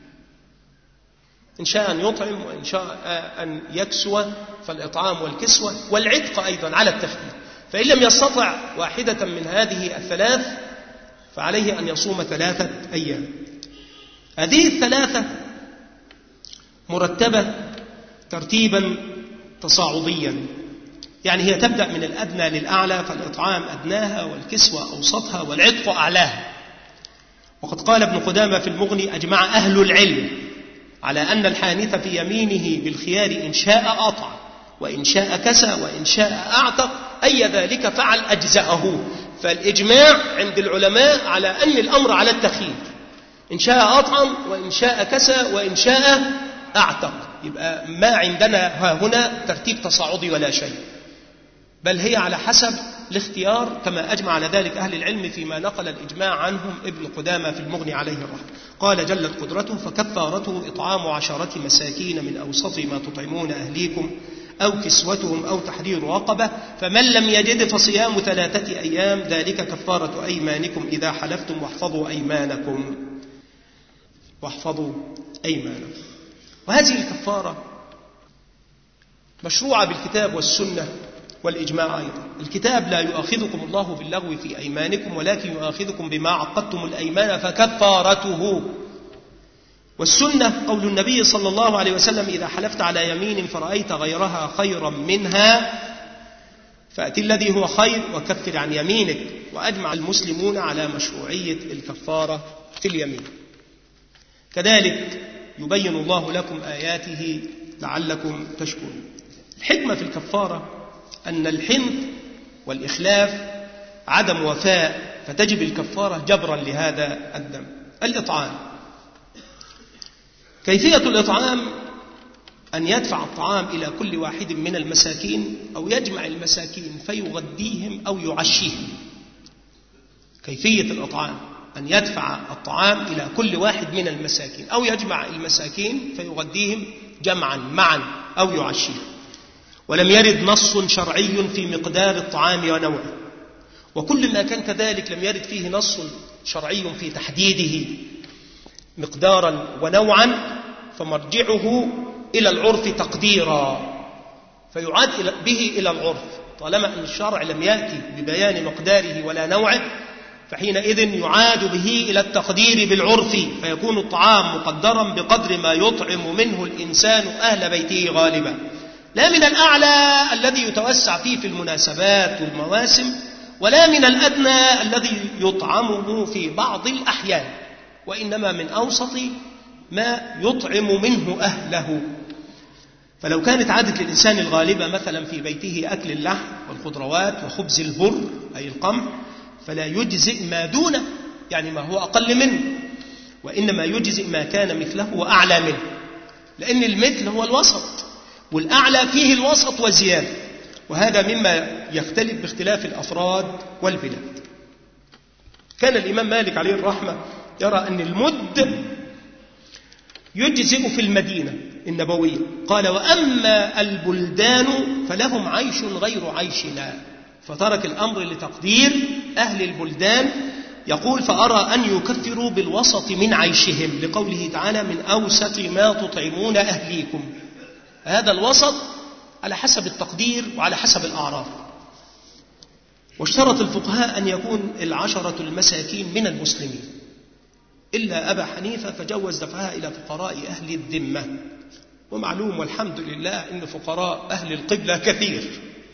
إن شاء أن يطعم وإن شاء أن يكسو فالإطعام والكسوة، والعتق أيضا على التخيير. فإن لم يستطع واحدة من هذه الثلاث فعليه أن يصوم ثلاثة أيام. هذه الثلاثة مرتبة ترتيبا تصاعديا، يعني هي تبدأ من الأدنى للأعلى، فالإطعام أدناها والكسوة أوسطها والعتق أعلاها. وقد قال ابن قدامة في المغني: أجمع أهل العلم على أن الحانث في يمينه بالخيار إن شاء أطعم وإن شاء كسى وإن شاء أعتق، أي ذلك فعل أجزأه. فالإجماع عند العلماء على أن الأمر على التخيير، إن شاء أطعم وإن شاء كسى وإن شاء أعتق. يبقى ما عندنا ها هنا ترتيب تصاعدي ولا شيء، بل هي على حسب الاختيار، كما أجمع على ذلك أهل العلم فيما نقل الإجماع عنهم ابن قدامة في المغني عليه الرحمة. قال جلت قدرته: فكفارته إطعام عشرة مساكين من أوسط ما تطعمون أهليكم أو كسوتهم أو تحرير رقبة، فمن لم يجد فصيام ثلاثة أيام، ذلك كفارة أيمانكم إذا حلفتم، واحفظوا أيمانكم واحفظوا أيمانكم. وهذه الكفارة مشروعة بالكتاب والسنة والإجماع أيضا. الكتاب: لا يؤاخذكم الله باللغو في أيمانكم ولكن يؤاخذكم بما عقدتم الأيمان فكفارته. والسنة قول النبي صلى الله عليه وسلم: إذا حلفت على يمين فرأيت غيرها خيرا منها فأت الذي هو خير وكفر عن يمينك. وأجمع المسلمون على مشروعية الكفارة في اليمين. كذلك يبين الله لكم آياته لعلكم تشكرون. الحكمة في الكفارة أن الحنث والإخلاف عدم وفاء، فتجب الكفارة جبرا لهذا الذنب. الإطعام: كيفية الإطعام أن يدفع الطعام إلى كل واحد من المساكين أو يجمع المساكين فيغديهم أو يعشيهم. كيفية الإطعام أن يدفع الطعام إلى كل واحد من المساكين أو يجمع المساكين فيغديهم جمعا معا أو يعشيهم. ولم يرد نص شرعي في مقدار الطعام ونوعه، وكل ما كان كذلك لم يرد فيه نص شرعي في تحديده مقدارا ونوعا، فمرجعه إلى العرف تقديرا، فيعاد به إلى العرف. طالما أن الشرع لم يأتي ببيان مقداره ولا نوعه فحينئذ يعاد به إلى التقدير بالعرف، فيكون الطعام مقدرا بقدر ما يطعم منه الإنسان أهل بيته غالبا، لا من الأعلى الذي يتوسع فيه في المناسبات والمواسم، ولا من الأدنى الذي يطعمه في بعض الأحيان، وإنما من أوسط ما يطعم منه أهله. فلو كانت عادة الإنسان الغالبة مثلا في بيته أكل اللحم والخضروات وخبز البر أي القمح، فلا يجزئ ما دونه، يعني ما هو أقل منه، وإنما يجزئ ما كان مثله وأعلى منه، لأن المثل هو الوسط، والأعلى فيه الوسط وزيادة، وهذا مما يختلف باختلاف الأفراد والبلاد. كان الإمام مالك عليه الرحمة يرى أن المد يجزئ في المدينة النبوية. قال: وأما البلدان فلهم عيش غير عيشنا، فترك الأمر لتقدير أهل البلدان. يقول: فأرى أن يكفروا بالوسط من عيشهم، لقوله تعالى: من أوسط ما تطعمون أهليكم. هذا الوسط على حسب التقدير وعلى حسب الأعراف. واشترط الفقهاء أن يكون العشرة المساكين من المسلمين، إلا أبا حنيفة فجوز دفعها إلى فقراء أهل الذمة. ومعلوم والحمد لله أن فقراء أهل القبلة كثير.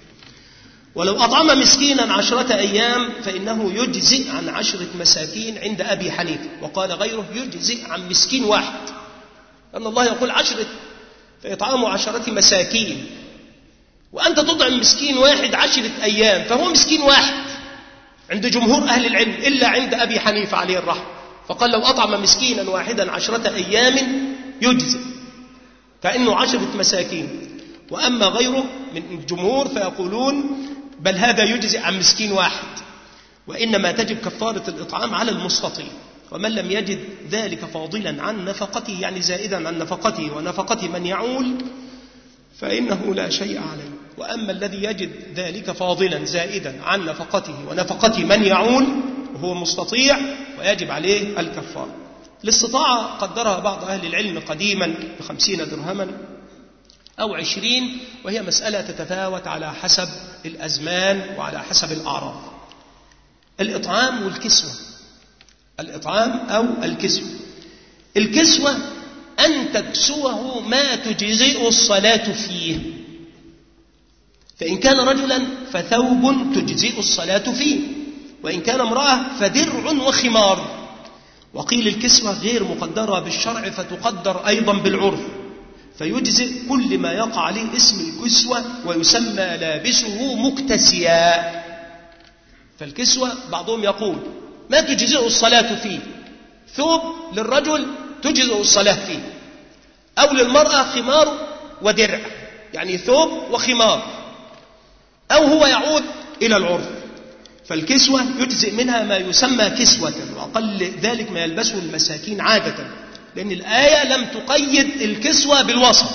ولو أطعم مسكينا عشرة أيام فإنه يجزئ عن عشرة مساكين عند أبي حنيفة، وقال غيره يجزئ عن مسكين واحد، لأن الله يقول عشرة فإطعام عشرة مساكين، وأنت تطعم مسكين واحد عشرة أيام فهو مسكين واحد عند جمهور أهل العلم، إلا عند أبي حنيفة عليه الرحمة، فقال لو أطعم مسكينا واحدا عشرة أيام يجزئ فإنه عشرة مساكين. وأما غيره من الجمهور فيقولون بل هذا يجزئ عن مسكين واحد، وإنما تجب كفارة الإطعام على المستطيع. ومن لم يجد ذلك فاضلا عن نفقته، يعني زائدا عن نفقته ونفقة من يعول، فإنه لا شيء عليه. وأما الذي يجد ذلك فاضلا زائدا عن نفقته ونفقة من يعول وهو مستطيع ويجب عليه الكفارة. الاستطاعة قدرها بعض أهل العلم قديما بخمسين درهما أو عشرين، وهي مسألة تتفاوت على حسب الأزمان وعلى حسب الأعراض. الإطعام والكسوة، الإطعام أو الكسوة. الكسوة أن تكسوه ما تجزئ الصلاة فيه، فإن كان رجلا فثوب تجزئ الصلاة فيه، وإن كان امرأة فدرع وخمار. وقيل الكسوة غير مقدرة بالشرع فتقدر أيضا بالعرف، فيجزئ كل ما يقع عليه اسم الكسوة ويسمى لابسه مكتسيا. فالكسوة بعضهم يقول ما تجزئ الصلاة فيه، ثوب للرجل تجزئ الصلاة فيه، أو للمرأة خمار ودرع، يعني ثوب وخمار، أو هو يعود إلى العرف. فالكسوة يجزئ منها ما يسمى كسوة، وأقل ذلك ما يلبسه المساكين عادة، لأن الآية لم تقيد الكسوة بالوسط،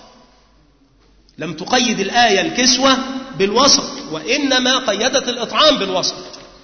لم تقيد الآية الكسوة بالوسط، وإنما قيدت الإطعام بالوسط.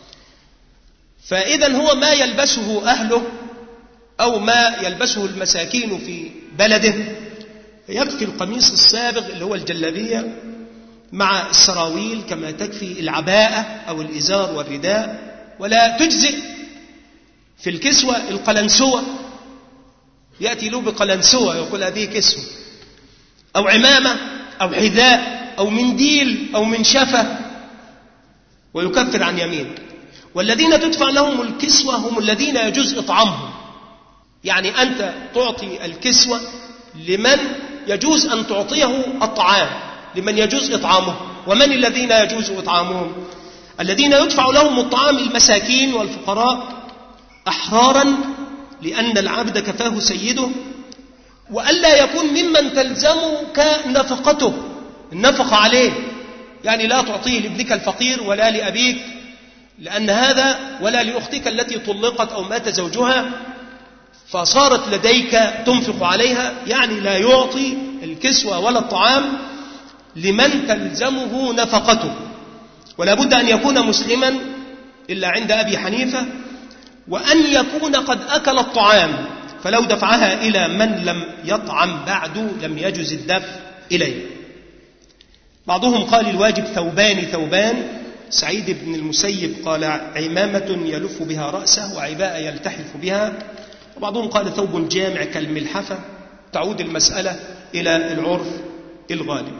فإذا هو ما يلبسه أهله أو ما يلبسه المساكين في بلده، يكفي القميص السابغ اللي هو الجلابية مع السراويل، كما تكفي العباءة أو الإزار والرداء. ولا تجزئ في الكسوة القلنسوة، يأتي له بقلنسوة يقول هذه كسوة، أو عمامة أو حذاء أو منديل أو منشفة، ويكفر عن يمين. والذين تدفع لهم الكسوة هم الذين يجوز إطعامهم، يعني أنت تعطي الكسوة لمن يجوز أن تعطيه الطعام، لمن يجوز إطعامه. ومن الذين يجوز إطعامهم؟ الذين يدفع لهم الطعام المساكين والفقراء أحرارا، لأن العبد كفاه سيده، وألا يكون ممن تلزمك نفقته، النفقة عليه، يعني لا تعطيه لابنك الفقير ولا لأبيك لأن هذا، ولا لأختك التي طلقت أو مات زوجها فصارت لديك تنفق عليها، يعني لا يعطي الكسوة ولا الطعام لمن تلزمه نفقته. ولا بد أن يكون مسلما إلا عند أبي حنيفة، وأن يكون قد أكل الطعام، فلو دفعها إلى من لم يطعم بعد لم يجز الدفع إليه. بعضهم قال الواجب ثوبان ثوبان، سعيد بن المسيب قال عمامة يلف بها رأسه وعباءة يلتحف بها، وبعضهم قال ثوب جامع كالملحفة. تعود المسألة إلى العرف الغالب.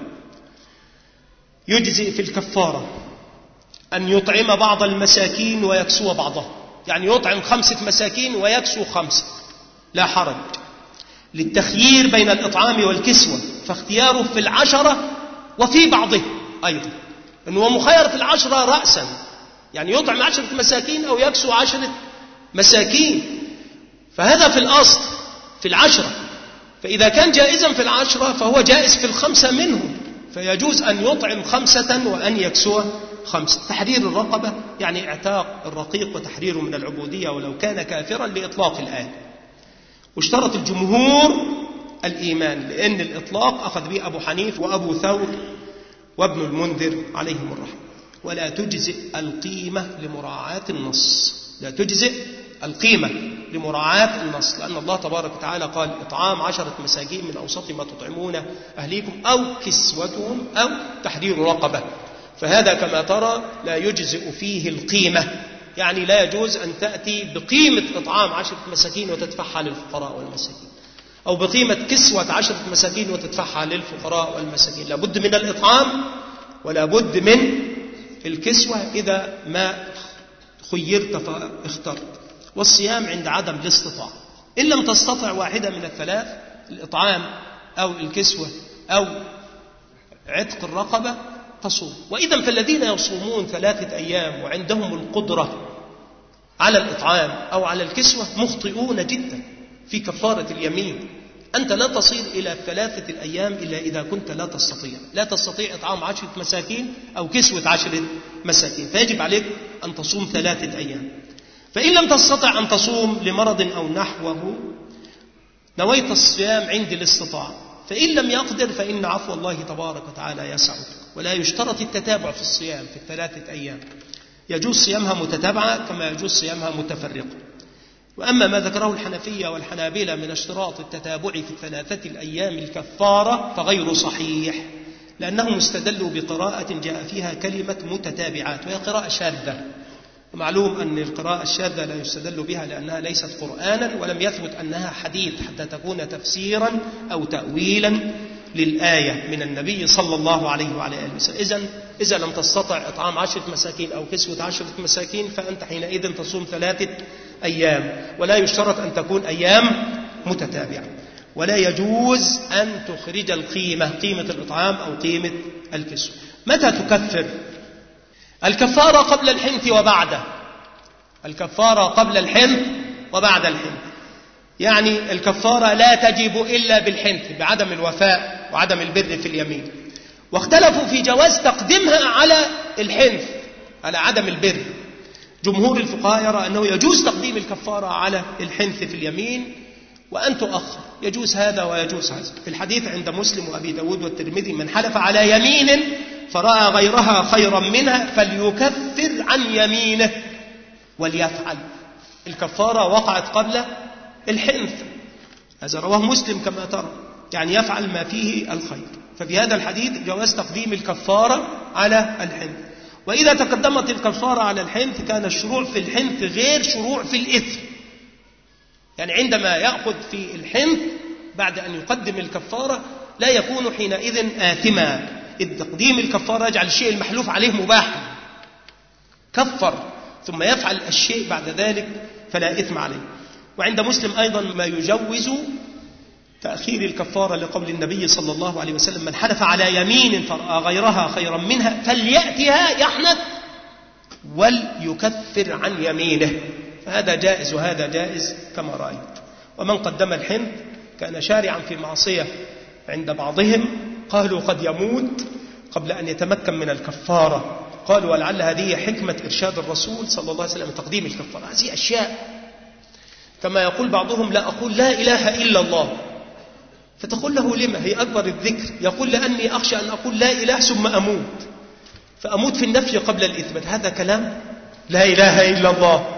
يجزئ في الكفارة أن يطعم بعض المساكين ويكسو بعضها، يعني يطعم خمسة مساكين ويكسو خمسة، لا حرج، للتخيير بين الإطعام والكسوة، فاختياره في العشرة وفي بعضه أيضا، أنه مخير في العشرة رأسا، يعني يطعم عشرة مساكين أو يكسو عشرة مساكين، فهذا في الأصل في العشرة. فإذا كان جائزا في العشرة فهو جائز في الخمسة منهم، فيجوز أن يطعم خمسة وأن يكسو خمسة. تحرير الرقبة يعني اعتاق الرقيق وتحريره من العبودية ولو كان كافرا لإطلاق الآية. واشترط الجمهور الإيمان، لأن الإطلاق أخذ به أبو حنيف وأبو ثور وابن المنذر عليهم الرحمة. ولا تجزئ القيمة لمراعاة النص، لا تجزئ القيمة لمراعاة النص، لأن الله تبارك وتعالى قال إطعام عشرة مساكين من أوسط ما تطعمون أهليكم أو كسوتهم أو تحرير رقبة. فهذا كما ترى لا يجزئ فيه القيمة، يعني لا يجوز أن تأتي بقيمة إطعام عشرة مساكين وتدفعها للفقراء والمساكين، أو بقيمة كسوة عشرة مساكين وتدفعها للفقراء والمساكين. لابد من الإطعام ولا بد من الكسوة إذا ما خيرت فاخترت. والصيام عند عدم الاستطاعة، إن لم تستطع واحدة من الثلاث، الإطعام أو الكسوة أو عتق الرقبة، تصوم. وإذا فالذين يصومون ثلاثة أيام وعندهم القدرة على الإطعام أو على الكسوة مخطئون جدا في كفارة اليمين. أنت لا تصل إلى ثلاثة الأيام إلا إذا كنت لا تستطيع لا تستطيع إطعام عشرة مساكين أو كسوة عشرة مساكين، فيجب عليك أن تصوم ثلاثة أيام. فإن لم تستطع أن تصوم لمرض أو نحوه نويت الصيام عند الاستطاعة، فإن لم يقدر فإن عفو الله تبارك وتعالى يسعك. ولا يشترط التتابع في الصيام في الثلاثة أيام، يجوز صيامها متتابعة كما يجوز صيامها متفرقة. وأما ما ذكره الحنفية والحنابلة من اشتراط التتابع في الثلاثة الأيام الكفارة فغير صحيح، لأنهم استدلوا بقراءة جاء فيها كلمة متتابعات، وهي قراءة شاذة. ومعلوم أن القراءة الشاذة لا يستدل بها لأنها ليست قرآنا، ولم يثبت أنها حديث حتى تكون تفسيرا أو تأويلا للآية من النبي صلى الله عليه وعلى آله وسلم. إذن إذا لم تستطع إطعام عشرة مساكين أو كسوة عشرة مساكين فأنت حينئذ تصوم ثلاثة أيام، ولا يشترط أن تكون أيام متتابعة. ولا يجوز أن تخرج القيمة، قيمة الإطعام أو قيمة الكسوة. متى تكفر؟ الكفارة قبل الحنث وبعده. الكفارة قبل الحنث وبعد الحنث، يعني الكفارة لا تجب إلا بالحنث، بعدم الوفاء وعدم البر في اليمين. واختلفوا في جواز تقديمها على الحنث، على عدم البر. جمهور الفقهاء يرى أنه يجوز تقديم الكفارة على الحنث في اليمين وأن تؤخر، يجوز هذا ويجوز هذا. في الحديث عند مسلم وأبي داود والترمذي: من حلف على يمين فرأى غيرها خيرا منها فليكفر عن يمينه وليفعل. الكفارة وقعت قبل الحنث، هذا رواه مسلم كما ترى، يعني يفعل ما فيه الخير. ففي هذا الحديث جواز تقديم الكفارة على الحنث. وإذا تقدمت الكفارة على الحنث كان الشروع في الحنث غير شروع في الإثم، يعني عندما يأخذ في الحنث بعد أن يقدم الكفارة لا يكون حينئذ آثما، إذ تقديم الكفارة يجعل الشيء المحلوف عليه مباحا، كفر ثم يفعل الشيء بعد ذلك فلا إثم عليه. وعند مسلم أيضا ما يجوز تأخير الكفارة لقول النبي صلى الله عليه وسلم: من حلف على يمين فرأى غيرها خيرا منها فليأتها يحنث وليكفر عن يمينه. فهذا جائز وهذا جائز كما رأيت. ومن قدم الحنث كان شارعا في معصية عند بعضهم، قالوا قد يموت قبل أن يتمكن من الكفارة. قالوا ولعل هذه حكمة إرشاد الرسول صلى الله عليه وسلم تقديم الكفارة. هذه أشياء كما يقول بعضهم: لا أقول لا إله إلا الله، فتقول له لما؟ هي أكبر الذكر. يقول: لأني أخشى أن أقول لا إله ثم أموت، فأموت في النفي قبل الإثبات. هذا كلام لا إله إلا الله.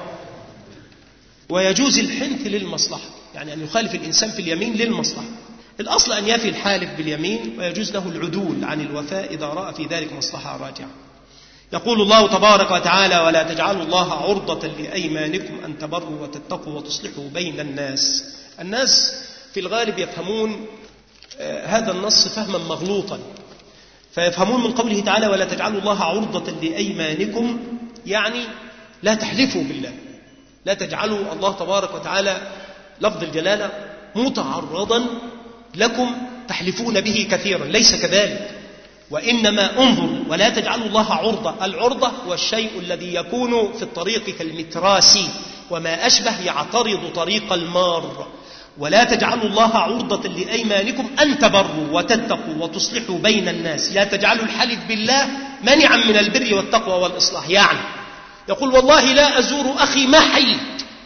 ويجوز الحنث للمصلحة، يعني أن يخالف الإنسان في اليمين للمصلحة. الأصل أن يفي الحالف باليمين، ويجوز له العدول عن الوفاء إذا رأى في ذلك مصلحة راجعة. يقول الله تبارك وتعالى: ولا تجعلوا الله عرضة لأيمانكم أن تبروا وتتقوا وتصلحوا بين الناس. الناس في الغالب يفهمون هذا النص فهما مغلوطا، فيفهمون من قوله تعالى: ولا تجعلوا الله عرضة لأيمانكم، يعني لا تحلفوا بالله، لا تجعلوا الله تبارك وتعالى لفظ الجلالة متعرضا لكم تحلفون به كثيرا، ليس كذلك. وإنما انظر ولا تجعلوا الله عرضة. العرضة هو الشيء الذي يكون في الطريق كالمتراسي وما أشبه، يعترض طريق المار. ولا تجعلوا الله عرضة لأيمانكم أن تبروا وتتقوا وتصلحوا بين الناس. لا تجعلوا الحلف بالله منعا من البر والتقوى والإصلاح. يعني يقول: والله لا أزور أخي ما حييت،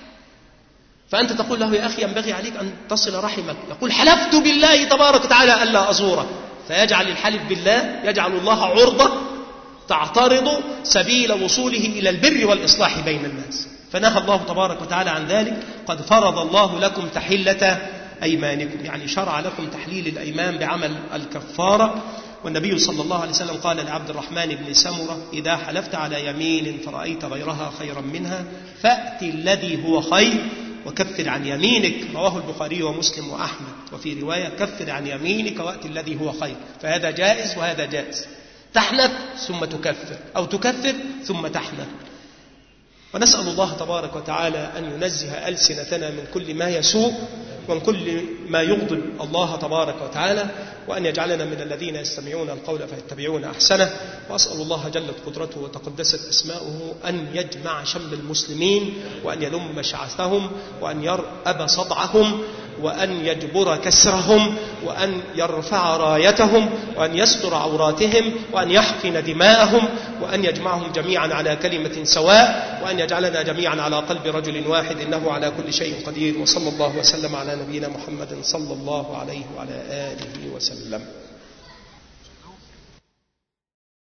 فأنت تقول له: يا أخي ينبغي عليك أن تصل رحمك. يقول: حلفت بالله تبارك وتعالى ألا أزوره. فيجعل الحلف بالله يجعل الله عرضة تعترض سبيل وصوله إلى البر والإصلاح بين الناس. فنهى الله تبارك وتعالى عن ذلك. قد فرض الله لكم تحلة أيمانكم، يعني شرع لكم تحليل الأيمان بعمل الكفارة. والنبي صلى الله عليه وسلم قال لعبد الرحمن بن سمرة: إذا حلفت على يمين فرأيت غيرها خيرا منها فأت الذي هو خير وكفر عن يمينك. رواه البخاري ومسلم وأحمد. وفي رواية: كفر عن يمينك وأت الذي هو خير. فهذا جائز وهذا جائز، تحنث ثم تكفر، أو تكفر ثم تحنث. ونسأل الله تبارك وتعالى أن ينزه ألسنتنا من كل ما يسوء ومن كل ما يغضب الله تبارك وتعالى، وأن يجعلنا من الذين يستمعون القول فيتبعون أحسنه. وأسأل الله جلت قدرته وتقدست أسماؤه أن يجمع شمل المسلمين، وأن يلم شعثهم، وأن يرأب صدعهم، وأن يجبر كسرهم، وأن يرفع رايتهم، وأن يستر عوراتهم، وأن يحقن دماءهم، وأن يجمعهم جميعا على كلمة سواء، وأن يجعلنا جميعا على قلب رجل واحد، إنه على كل شيء قدير. وصلى الله وسلم على نبينا محمد صلى الله عليه وعلى آله وسلم.